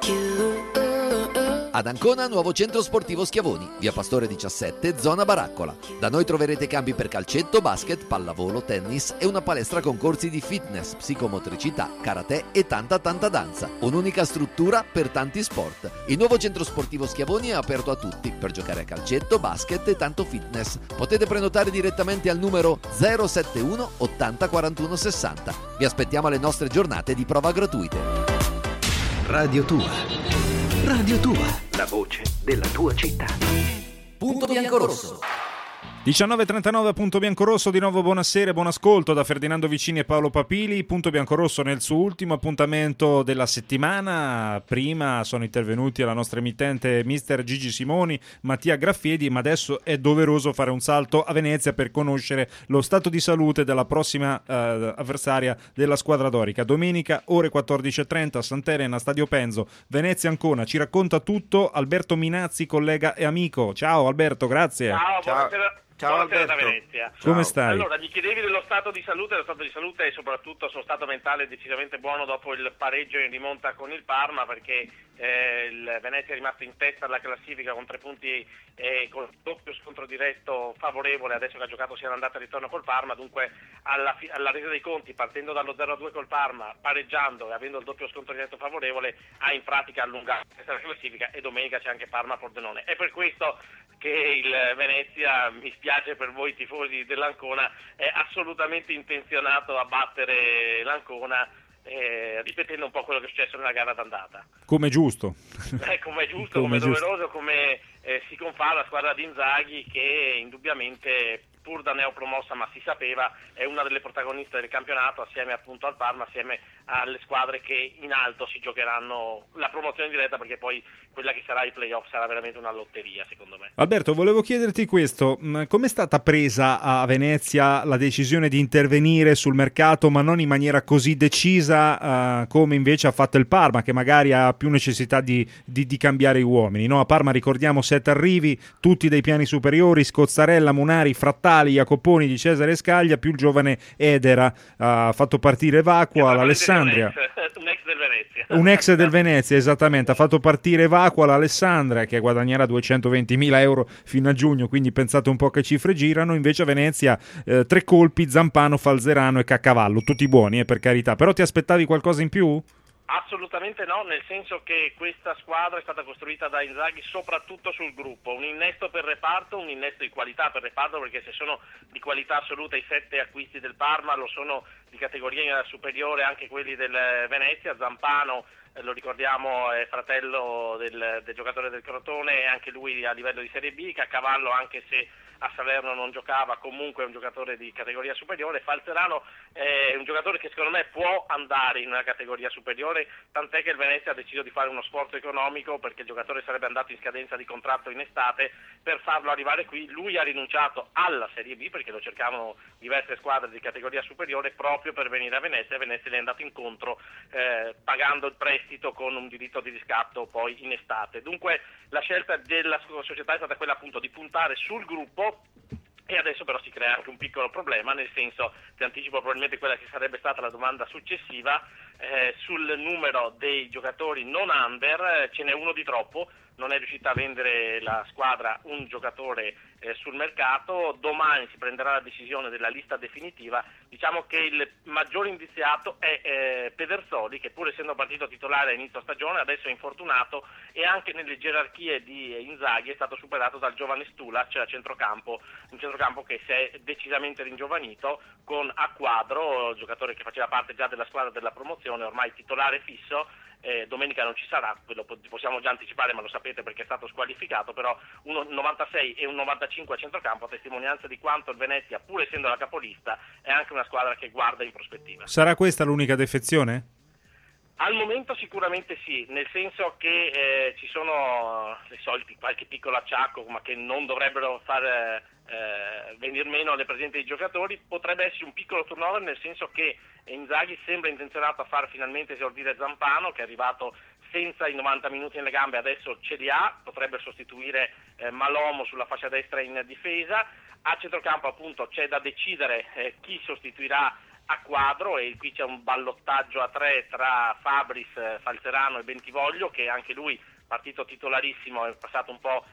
Ad Ancona, nuovo centro sportivo Schiavoni, via Pastore diciassette, zona Baraccola. Da noi troverete campi per calcetto, basket, pallavolo, tennis e una palestra con corsi di fitness, psicomotricità, karate e tanta tanta danza. Un'unica struttura per tanti sport. Il nuovo centro sportivo Schiavoni è aperto a tutti per giocare a calcetto, basket e tanto fitness. Potete prenotare direttamente al numero zero sette uno ottanta quarantuno sessanta. Vi aspettiamo alle nostre giornate di prova gratuite. Radio Tua. Radio Tua, la voce della tua città. Punto Biancorosso. diciannove e trentanove, Punto Biancorosso, di nuovo buonasera e buon ascolto da Ferdinando Vicini e Paolo Papili. Punto Biancorosso nel suo ultimo appuntamento della settimana. Prima sono intervenuti alla nostra emittente mister Gigi Simoni, Mattia Graffiedi, ma adesso è doveroso fare un salto a Venezia per conoscere lo stato di salute della prossima eh, avversaria della squadra dorica. Domenica ore quattordici e trenta, Sant'Elena, Stadio Penzo, Venezia Ancona. Ci racconta tutto Alberto Minazzi, collega e amico. Ciao Alberto, grazie. Ciao, buonasera. Ciao Buonasera da Alberto. Venezia. Come stai? Allora, mi chiedevi dello stato di salute, lo stato di salute e soprattutto sullo stato mentale decisamente buono dopo il pareggio in rimonta con il Parma, perché eh, il Venezia è rimasto in testa alla classifica con tre punti e con il doppio scontro diretto favorevole, adesso che ha giocato sia l'andata e ritorno col Parma, dunque alla, fi- alla resa dei conti, partendo dallo zero a due col Parma, pareggiando e avendo il doppio scontro diretto favorevole, ha in pratica allungato la classifica e domenica c'è anche Parma-Pordenone. È per questo che il Venezia, mi spiace per voi tifosi dell'Ancona, è assolutamente intenzionato a battere l'Ancona, eh, ripetendo un po' quello che è successo nella gara d'andata. Come giusto. Eh, come è giusto, come, come doveroso, come eh, si confà la squadra di Inzaghi, che indubbiamente, pur da neopromossa, ma si sapeva, è una delle protagoniste del campionato, assieme appunto al Parma, assieme alle squadre che in alto si giocheranno la promozione diretta, perché poi quella che sarà i playoff sarà veramente una lotteria, secondo me. Alberto, volevo chiederti questo: com'è stata presa a Venezia la decisione di intervenire sul mercato, ma non in maniera così decisa uh, come invece ha fatto il Parma, che magari ha più necessità di, di, di cambiare i uomini, no? A Parma ricordiamo sette arrivi, tutti dei piani superiori: Scozzarella, Munari, Frattali, Jacoponi, Di Cesare Scaglia, più il giovane Edera. Ha fatto partire Vacqua, l'Alessandria. Un ex, un ex del Venezia. Un ex del Venezia, esattamente. Ha fatto partire Vacqua, l'Alessandria, che guadagnerà duecentoventimila euro fino a giugno, quindi pensate un po' che cifre girano. Invece a Venezia eh, tre colpi: Zampano, Falzerano e Caccavallo, tutti buoni, eh, per carità. Però ti aspettavi qualcosa in più? Assolutamente no, nel senso che questa squadra è stata costruita da Inzaghi soprattutto sul gruppo, un innesto per reparto, un innesto di qualità per reparto, perché se sono di qualità assoluta i sette acquisti del Parma, lo sono di categoria superiore, anche quelli del Venezia. Zampano, eh, lo ricordiamo, è fratello del, del giocatore del Crotone, e anche lui a livello di Serie B. Caccavallo, anche se a Salerno non giocava, comunque è un giocatore di categoria superiore. Falzerano è un giocatore che secondo me può andare in una categoria superiore, tant'è che il Venezia ha deciso di fare uno sforzo economico, perché il giocatore sarebbe andato in scadenza di contratto in estate, per farlo arrivare qui. Lui ha rinunciato alla Serie B perché lo cercavano diverse squadre di categoria superiore proprio per venire a Venezia, e Venezia le è andato incontro eh, pagando il prestito con un diritto di riscatto poi in estate. Dunque la scelta della società è stata quella appunto di puntare sul gruppo. E adesso però si crea anche un piccolo problema, nel senso, ti anticipo probabilmente quella che sarebbe stata la domanda successiva, eh, sul numero dei giocatori non under, eh, ce n'è uno di troppo, non è riuscita a vendere la squadra un giocatore eh, sul mercato. Domani si prenderà la decisione della lista definitiva. Diciamo che il maggior indiziato è eh, Pedersoli, che pur essendo partito titolare a inizio stagione adesso è infortunato, e anche nelle gerarchie di Inzaghi è stato superato dal giovane Stulac a centrocampo, un centrocampo che si è decisamente ringiovanito, con a Quadro, giocatore che faceva parte già della squadra della promozione, ormai titolare fisso. Eh, domenica non ci sarà, quello possiamo già anticipare, ma lo sapete perché è stato squalificato, però un novantasei e un novantacinque a centrocampo, a testimonianza di quanto il Venezia, pur essendo la capolista, è anche una squadra che guarda in prospettiva. Sarà questa l'unica defezione? Al momento sicuramente sì, nel senso che eh, ci sono le soliti qualche piccolo acciacco, ma che non dovrebbero far eh, venir meno alle presenze dei giocatori. Potrebbe essere un piccolo turnover, nel senso che Inzaghi sembra intenzionato a far finalmente esordire Zampano, che è arrivato senza i novanta minuti nelle gambe, adesso ce li ha, potrebbe sostituire eh, Malomo sulla fascia destra in difesa. A centrocampo appunto c'è da decidere eh, chi sostituirà a Quadro, e qui c'è un ballottaggio a tre tra Fabris, Falzerano e Bentivoglio, che anche lui, partito titolarissimo, è passato un po'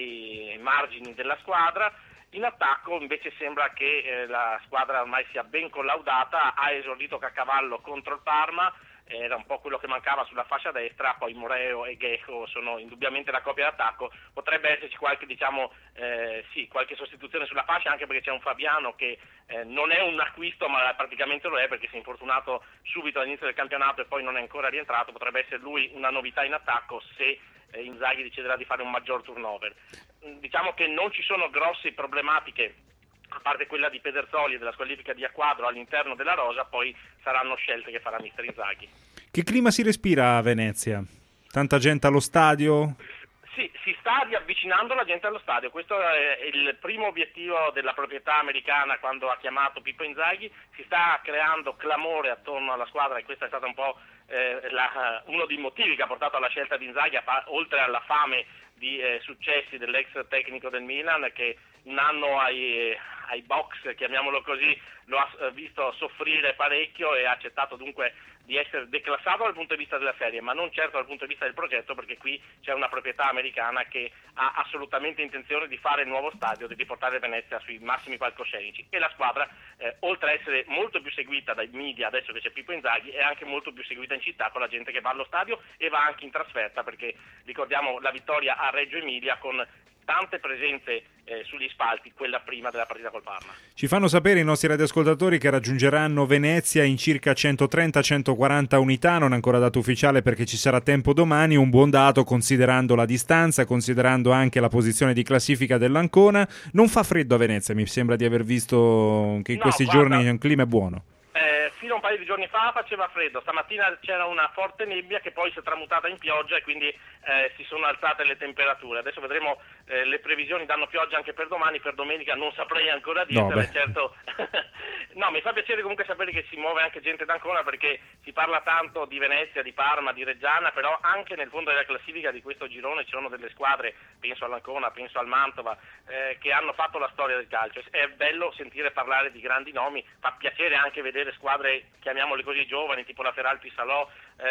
ai margini della squadra. In attacco invece sembra che eh, la squadra ormai sia ben collaudata. Ha esordito Caccavallo contro il Parma, era un po' quello che mancava sulla fascia destra, poi Moreo e Gecko sono indubbiamente la coppia d'attacco. Potrebbe esserci qualche, diciamo, eh, sì, qualche sostituzione sulla fascia, anche perché c'è un Fabiano che eh, non è un acquisto, ma praticamente lo è, perché si è infortunato subito all'inizio del campionato e poi non è ancora rientrato. Potrebbe essere lui una novità in attacco se eh, Inzaghi deciderà di fare un maggior turnover. Diciamo che non ci sono grosse problematiche, a parte quella di Pedersoli e della squalifica di Acquadro all'interno della rosa. Poi saranno scelte che farà mister Inzaghi. Che clima si respira a Venezia? Tanta gente allo stadio? Sì, si sta riavvicinando la gente allo stadio. Questo è il primo obiettivo della proprietà americana quando ha chiamato Pippo Inzaghi. Si sta creando clamore attorno alla squadra, e questo è stato un po' eh, la, uno dei motivi che ha portato alla scelta di Inzaghi, oltre alla fame di eh, successi dell'ex tecnico del Milan, che un anno ai, ai box, chiamiamolo così, lo ha eh, visto soffrire parecchio, e ha accettato dunque di essere declassato dal punto di vista della serie, ma non certo dal punto di vista del progetto, perché qui c'è una proprietà americana che ha assolutamente intenzione di fare il nuovo stadio, di riportare Venezia sui massimi palcoscenici. E la squadra, eh, oltre a essere molto più seguita dai media adesso che c'è Pippo Inzaghi, è anche molto più seguita in città, con la gente che va allo stadio e va anche in trasferta, perché ricordiamo la vittoria a Reggio Emilia con tante presenze eh, sugli spalti, quella prima della partita col Parma. Ci fanno sapere i nostri radioascoltatori che raggiungeranno Venezia in circa centotrenta centoquaranta unità, non ancora dato ufficiale perché ci sarà tempo domani, un buon dato considerando la distanza, considerando anche la posizione di classifica dell'Ancona. Non fa freddo a Venezia, mi sembra di aver visto che in No, questi guarda, giorni un clima è buono. Eh, fino a un paio di giorni fa faceva freddo, stamattina c'era una forte nebbia che poi si è tramutata in pioggia, e quindi eh, si sono alzate le temperature. Adesso vedremo, eh, le previsioni danno pioggia anche per domani, per domenica non saprei ancora dirtela, no, certo. No, mi fa piacere comunque sapere che si muove anche gente d'Ancona, perché si parla tanto di Venezia, di Parma, di Reggiana, però anche nel fondo della classifica di questo girone ci sono delle squadre, penso all'Ancona, penso al Mantova, eh, che hanno fatto la storia del calcio. È bello sentire parlare di grandi nomi, fa piacere anche vedere squadre, chiamiamole così, giovani, tipo la Feralpi Salò,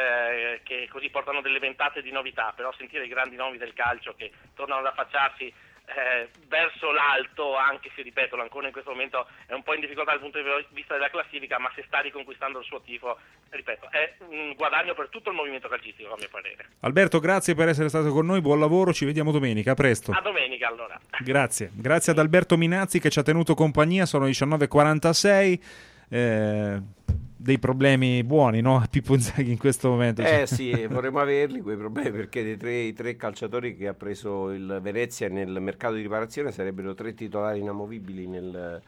eh, che così portano delle ventate di novità, però sentire i grandi nomi del calcio che tornano ad affacciarsi eh, verso l'alto, anche se ripeto l'Ancona in questo momento è un po' in difficoltà dal punto di vista della classifica, ma se sta riconquistando il suo tifo, ripeto, è un guadagno per tutto il movimento calcistico, a mio parere. Alberto, grazie per essere stato con noi, buon lavoro, ci vediamo domenica, a presto. A domenica allora. Grazie, grazie ad Alberto Minazzi che ci ha tenuto compagnia, sono diciannove e quarantasei. Eh... dei problemi buoni, no? Pippo Inzaghi in questo momento. Eh sì, vorremmo averli quei problemi, perché dei tre, i tre calciatori che ha preso il Venezia nel mercato di riparazione sarebbero tre titolari inamovibili nel,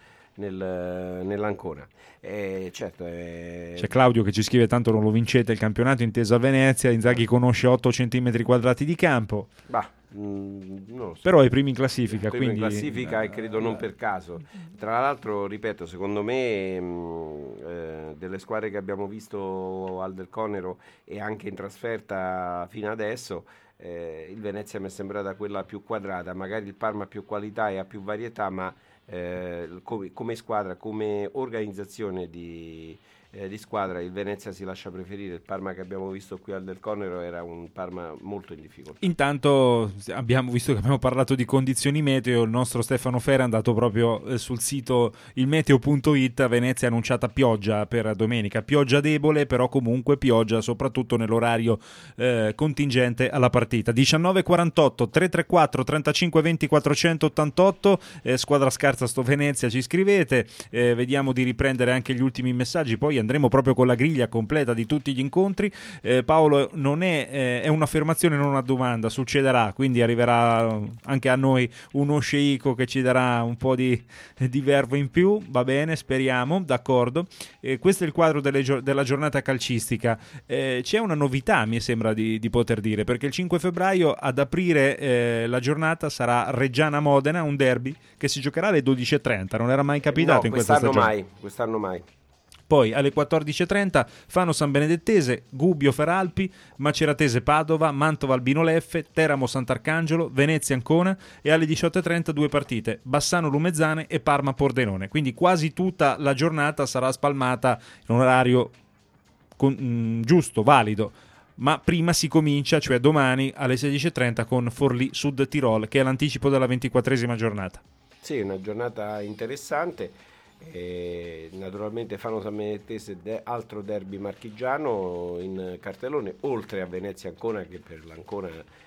nel, nell'Ancona. Eh, certo, eh... C'è Claudio che ci scrive: tanto non lo vincete il campionato, inteso a Venezia. Inzaghi conosce otto centimetri quadrati di campo. Bah, mh, non lo so. Però è primi in classifica, primo quindi in classifica, e credo non per caso. Tra l'altro, ripeto, secondo me mh, eh, delle squadre che abbiamo visto al Del Conero e anche in trasferta fino adesso, eh, il Venezia mi è sembrata quella più quadrata. Magari il Parma ha più qualità e ha più varietà, ma eh, come, come squadra, come organizzazione di, eh, di squadra, il Venezia si lascia preferire. Il Parma che abbiamo visto qui al Del Conero era un Parma molto in difficoltà. Intanto abbiamo visto che abbiamo parlato di condizioni meteo, il nostro Stefano Fera è andato proprio eh, sul sito il meteo punto it. A Venezia è annunciata pioggia per domenica, pioggia debole, però comunque pioggia soprattutto nell'orario eh, contingente alla partita. diciannove quarantotto tre tre quattro trentacinque venti quattrocentottantotto, eh, squadra scarsa sto Venezia, ci scrivete, eh, vediamo di riprendere anche gli ultimi messaggi, poi andremo proprio con la griglia completa di tutti gli incontri. eh, Paolo, non è, eh, è un'affermazione, non una domanda, succederà, quindi arriverà anche a noi uno sceicco che ci darà un po' di, di verbo in più, va bene, speriamo, d'accordo. Eh, questo è il quadro delle, della giornata calcistica. Eh, c'è una novità, mi sembra di, di poter dire, perché il cinque febbraio ad aprire eh, la giornata sarà Reggiana-Modena, un derby che si giocherà alle dodici e trenta, non era mai capitato no, in questa quest'anno stagione. mai, quest'anno mai. Poi alle quattordici e trenta Fano San Benedettese, Gubbio Feralpi, Maceratese Padova, Mantova Albino Leffe, Teramo Sant'Arcangelo, Venezia Ancona, e alle diciotto e trenta due partite, Bassano Lumezzane e Parma Pordenone. Quindi quasi tutta la giornata sarà spalmata in un orario con, mh, giusto, valido. Ma prima si comincia, cioè domani alle sedici e trenta, con Forlì Sud Tirol, che è l'anticipo della ventiquattresima giornata. Sì, una giornata interessante. E naturalmente Fano San Benedettese, de- altro derby marchigiano in cartellone, oltre a Venezia Ancona, che per l'Ancona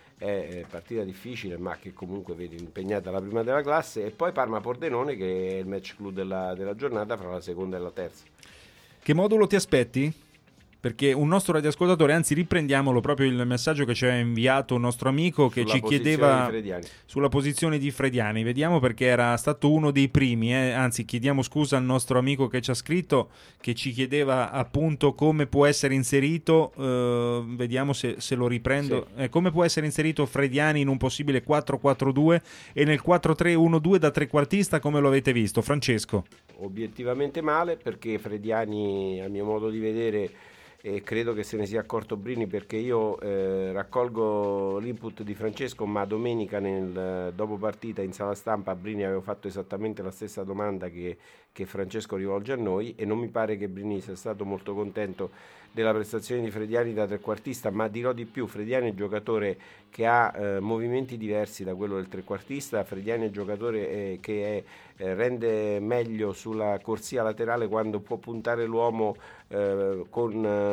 è partita difficile, ma che comunque vede impegnata la prima della classe, e poi Parma Pordenone, che è il match clou della, della giornata fra la seconda e la terza. Che modulo ti aspetti? Perché un nostro radioascoltatore, anzi riprendiamolo proprio il messaggio che ci ha inviato un nostro amico che Sulla ci posizione chiedeva di Frediani. sulla posizione di Frediani. Vediamo, perché era stato uno dei primi, eh. anzi chiediamo scusa al nostro amico che ci ha scritto, che ci chiedeva appunto come può essere inserito, eh, vediamo se, se lo riprendo, sì. eh, come può essere inserito Frediani in un possibile quattro quattro due e nel quattro tre uno due da trequartista, come lo avete visto, Francesco? Obiettivamente male, perché Frediani, a mio modo di vedere, e credo che se ne sia accorto Brini, perché io eh, raccolgo l'input di Francesco, ma domenica nel dopo partita in sala stampa a Brini avevo fatto esattamente la stessa domanda che, che Francesco rivolge a noi, e non mi pare che Brini sia stato molto contento della prestazione di Frediani da trequartista. Ma dirò di più: Frediani è un giocatore che ha eh, movimenti diversi da quello del trequartista. Frediani è un giocatore eh, che è, eh, rende meglio sulla corsia laterale quando può puntare l'uomo eh, con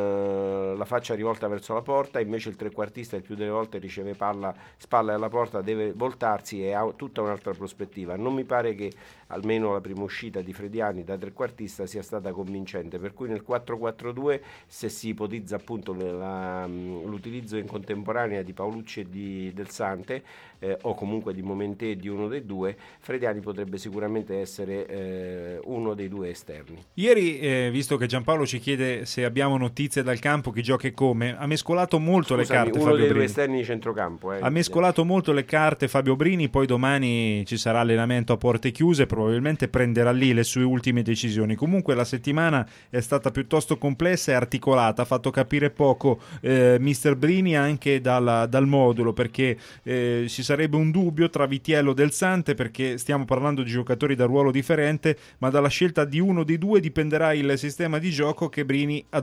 eh, la faccia rivolta verso la porta, invece il trequartista il più delle volte riceve palla spalle alla porta, deve voltarsi e ha tutta un'altra prospettiva. Non mi pare che almeno la prima uscita di Frediani da trequartista sia stata convincente, per cui nel quattro quattro due, se si ipotizza appunto la, l'utilizzo in contemporanea di Paolucci e di Del Sante, eh, o comunque di Momentè, di uno dei due, Frediani potrebbe sicuramente essere eh, uno dei due esterni. Ieri, eh, visto che Giampaolo ci chiede se abbiamo notizie dal campo, chi gioca e come, ha mescolato molto Scusami, le carte uno Fabio dei Brini. due esterni di centrocampo. Eh, ha mescolato molto le carte Fabio Brini, poi domani ci sarà allenamento a porte chiuse, probabilmente prenderà lì le sue ultime decisioni. Comunque la settimana è stata piuttosto complessa e articolata, ha fatto capire poco eh, mister Brini anche dal, dal modulo, perché eh, ci sarebbe un dubbio tra Vitiello e Del Sante, perché stiamo parlando di giocatori da ruolo differente, ma dalla scelta di uno dei due dipenderà il sistema di gioco che Brini adotterà.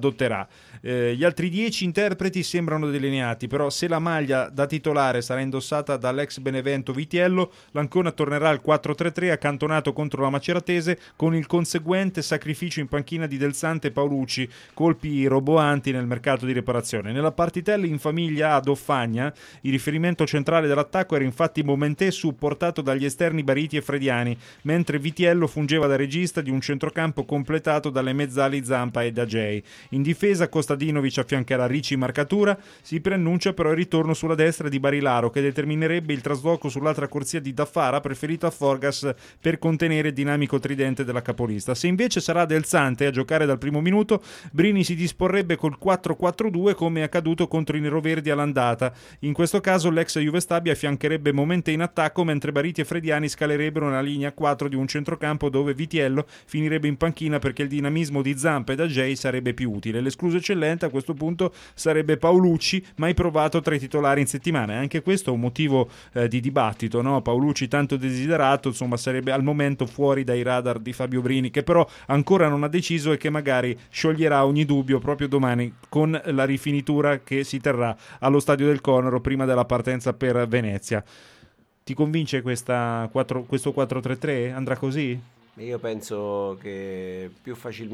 Eh, gli altri dieci interpreti sembrano delineati, però se la maglia da titolare sarà indossata dall'ex Benevento Vitiello, l'Ancona tornerà al quattro tre tre accantonato contro la Maceratese, con il conseguente sacrificio in panchina di Del Sante e Paolucci, colpi roboanti nel mercato di riparazione. Nella partitella in famiglia a Doffagna, il riferimento centrale dell'attacco era infatti Momentè, supportato dagli esterni Bariti e Frediani, mentre Vitiello fungeva da regista di un centrocampo completato dalle mezzali Zampa e Dagei. In difesa Kostadinovic affiancherà Ricci in marcatura, si preannuncia però il ritorno sulla destra di Barilaro, che determinerebbe il trasloco sull'altra corsia di Daffara, preferito a Forgas per contenere il dinamico tridente della capolista. Se invece sarà Del Sante a giocare dal primo minuto, Brini si disporrebbe col quattro quattro due come è accaduto contro i neroverdi all'andata. In questo caso l'ex Juve Stabia affiancherebbe Momentè in attacco, mentre Bariti e Frediani scalerebbero una linea quattro di un centrocampo dove Vitiello finirebbe in panchina perché il dinamismo di Zampa e Dagei sarebbe più utile. L'escluso eccellente a questo punto sarebbe Paolucci, mai provato tra i titolari in settimana. E anche questo è un motivo eh, di dibattito, no? Paolucci tanto desiderato, insomma, sarebbe al momento fuori dai radar di Fabio Brini, che però ancora non ha deciso e che magari scioglierà ogni dubbio proprio domani con la rifinitura che si terrà allo Stadio del Conero prima della partenza per Venezia. Ti convince questa quattro, questo quattro tre tre? Andrà così? Io penso che più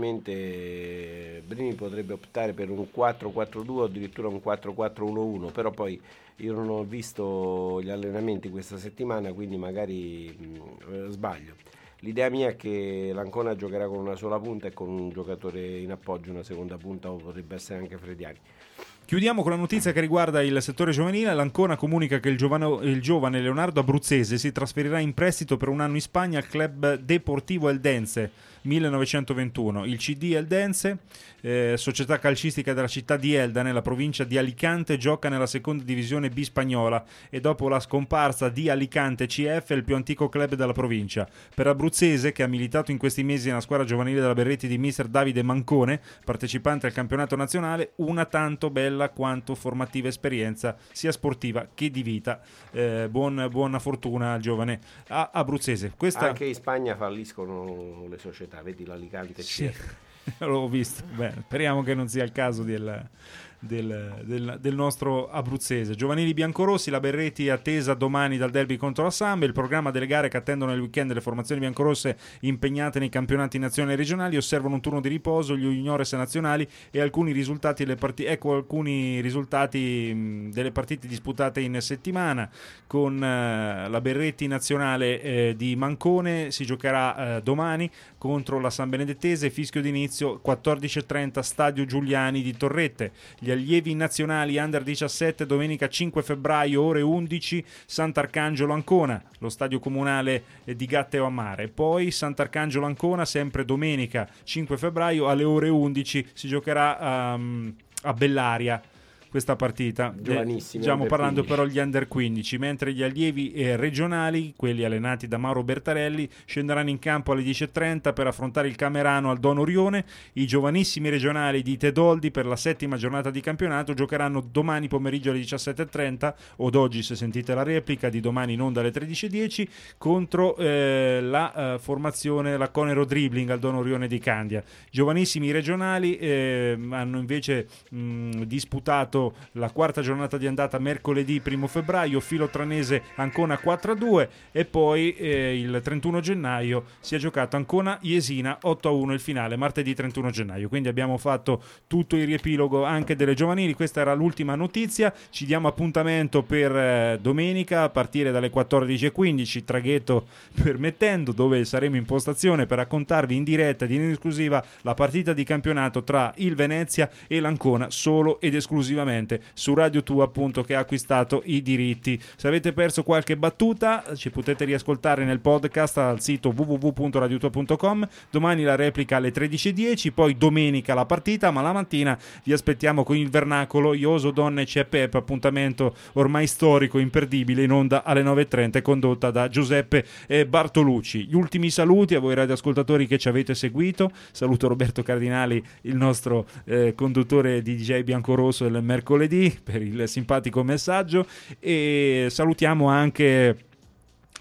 facilmente Brini potrebbe optare per un quattro quattro due o addirittura un quattro quattro uno uno, però poi io non ho visto gli allenamenti questa settimana, quindi magari mh, sbaglio. L'idea mia è che l'Ancona giocherà con una sola punta e con un giocatore in appoggio, una seconda punta, o potrebbe essere anche Frediani. Chiudiamo con la notizia che riguarda il settore giovanile. L'Ancona comunica che il giovane, il giovane Leonardo Abruzzese si trasferirà in prestito per un anno in Spagna al club Deportivo Eldense millenovecentoventuno. Il C D Eldense, eh, società calcistica della città di Elda nella provincia di Alicante, gioca nella seconda divisione B spagnola e dopo la scomparsa di Alicante C F è il più antico club della provincia. Per Abruzzese, che ha militato in questi mesi nella squadra giovanile della Berretti di mister Davide Mancone, partecipante al campionato nazionale, una tanto bella quanto formativa esperienza sia sportiva che di vita. Eh, buon, buona fortuna al giovane a Abruzzese. Questa... Anche in Spagna falliscono le società, vedi l'Alicante. Sì, l'ho visto. Beh, speriamo che non sia il caso del, del, del, del nostro Abruzzese. Giovanili biancorossi, la Berretti è attesa domani dal derby contro la Sambe. Il programma delle gare che attendono nel weekend le formazioni biancorosse impegnate nei campionati nazionali e regionali osservano un turno di riposo, gli juniores nazionali e alcuni risultati delle partite. Ecco alcuni risultati mh, delle partite disputate in settimana. Con eh, la Berretti nazionale eh, di Mancone si giocherà eh, domani contro la San Benedettese, fischio d'inizio quattordici e trenta, stadio Giuliani di Torrette. Gli allievi nazionali under diciassette domenica cinque febbraio ore undici, Sant'Arcangelo Ancona, lo stadio comunale di Gatteo a Mare. Poi Sant'Arcangelo Ancona sempre domenica cinque febbraio alle ore undici si giocherà um, a Bellaria questa partita. Giovanissimi, stiamo parlando quindici. però gli under quindici, mentre gli allievi eh, regionali, quelli allenati da Mauro Bertarelli, scenderanno in campo alle dieci e trenta per affrontare il Camerano al Don Orione. I giovanissimi regionali di Tedoldi per la settima giornata di campionato giocheranno domani pomeriggio alle diciassette e trenta, o d'oggi se sentite la replica di domani in onda alle tredici e dieci, contro eh, la eh, formazione, la Conero Dribbling al Don Orione di Candia. Giovanissimi regionali eh, hanno invece mh, disputato la quarta giornata di andata mercoledì primo febbraio, Filotranese Ancona quattro a due, e poi eh, il trentuno gennaio si è giocato Ancona Jesina otto a uno il finale, martedì trentuno gennaio. Quindi abbiamo fatto tutto il riepilogo anche delle giovanili. Questa era l'ultima notizia. Ci diamo appuntamento per eh, domenica a partire dalle quattordici e quindici, traghetto permettendo, dove saremo in postazione per raccontarvi in diretta ed in esclusiva la partita di campionato tra il Venezia e l'Ancona, solo ed esclusivamente su Radio Tua, appunto, che ha acquistato i diritti. Se avete perso qualche battuta ci potete riascoltare nel podcast al sito w w w punto radio tua punto com. Domani la replica alle tredici e dieci, poi domenica la partita, ma la mattina vi aspettiamo con il Vernacolo Ioso, Donne, C'è Pep, appuntamento ormai storico, imperdibile, in onda alle nove e trenta, condotta da Giuseppe Bartolucci. Gli ultimi saluti a voi radioascoltatori che ci avete seguito. Saluto Roberto Cardinali, il nostro eh, conduttore di D J Biancorosso del mercoledì, per il simpatico messaggio, e salutiamo anche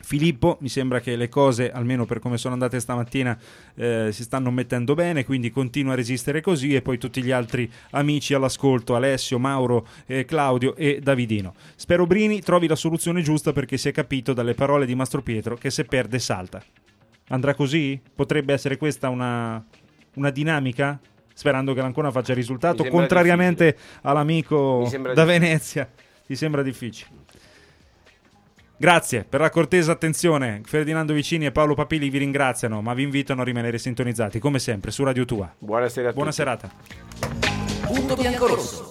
Filippo, mi sembra che le cose, almeno per come sono andate stamattina, eh, si stanno mettendo bene, quindi continua a resistere così, e poi tutti gli altri amici all'ascolto, Alessio, Mauro, eh, Claudio e Davidino. Spero Brini trovi la soluzione giusta, perché si è capito dalle parole di Mastro Pietro che se perde salta. Andrà così? Potrebbe essere questa una, una dinamica? Sperando che l'Ancona faccia risultato, contrariamente difficile. All'amico da difficile. Venezia. Ti sembra difficile? Grazie per la cortesa attenzione. Ferdinando Vicini e Paolo Papilli vi ringraziano, ma vi invitano a rimanere sintonizzati come sempre su Radio Tua. Buonasera a Buona tutti. serata. Punto biancorosso.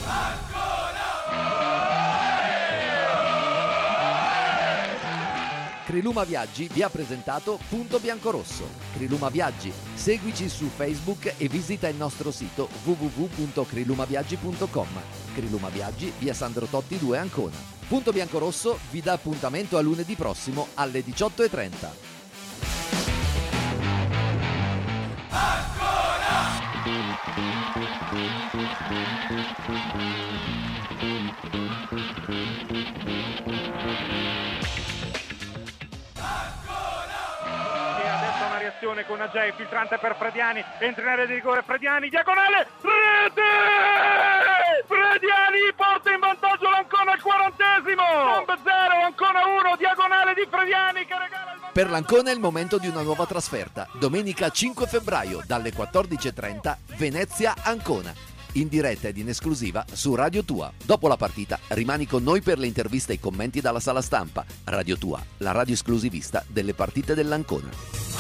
Criluma Viaggi vi ha presentato Punto Biancorosso. Criluma Viaggi, seguici su Facebook e visita il nostro sito w w w punto crilumaviaggi punto com. Criluma Viaggi, via Sandro Totti due, Ancona. Punto Biancorosso vi dà appuntamento a lunedì prossimo alle diciotto e trenta. Con Agei, filtrante per Frediani, entra in area di rigore, Frediani, diagonale, rete! Frediani porta in vantaggio l'Ancona al quarantesimo, Samp zero, Ancona uno, diagonale di Frediani che regala il vantaggio. Per l'Ancona è il momento di una nuova trasferta. Domenica cinque febbraio dalle quattordici e trenta, Venezia-Ancona. In diretta ed in esclusiva su Radio Tua. Dopo la partita rimani con noi per le interviste e i commenti dalla sala stampa. Radio Tua, la radio esclusivista delle partite dell'Ancona.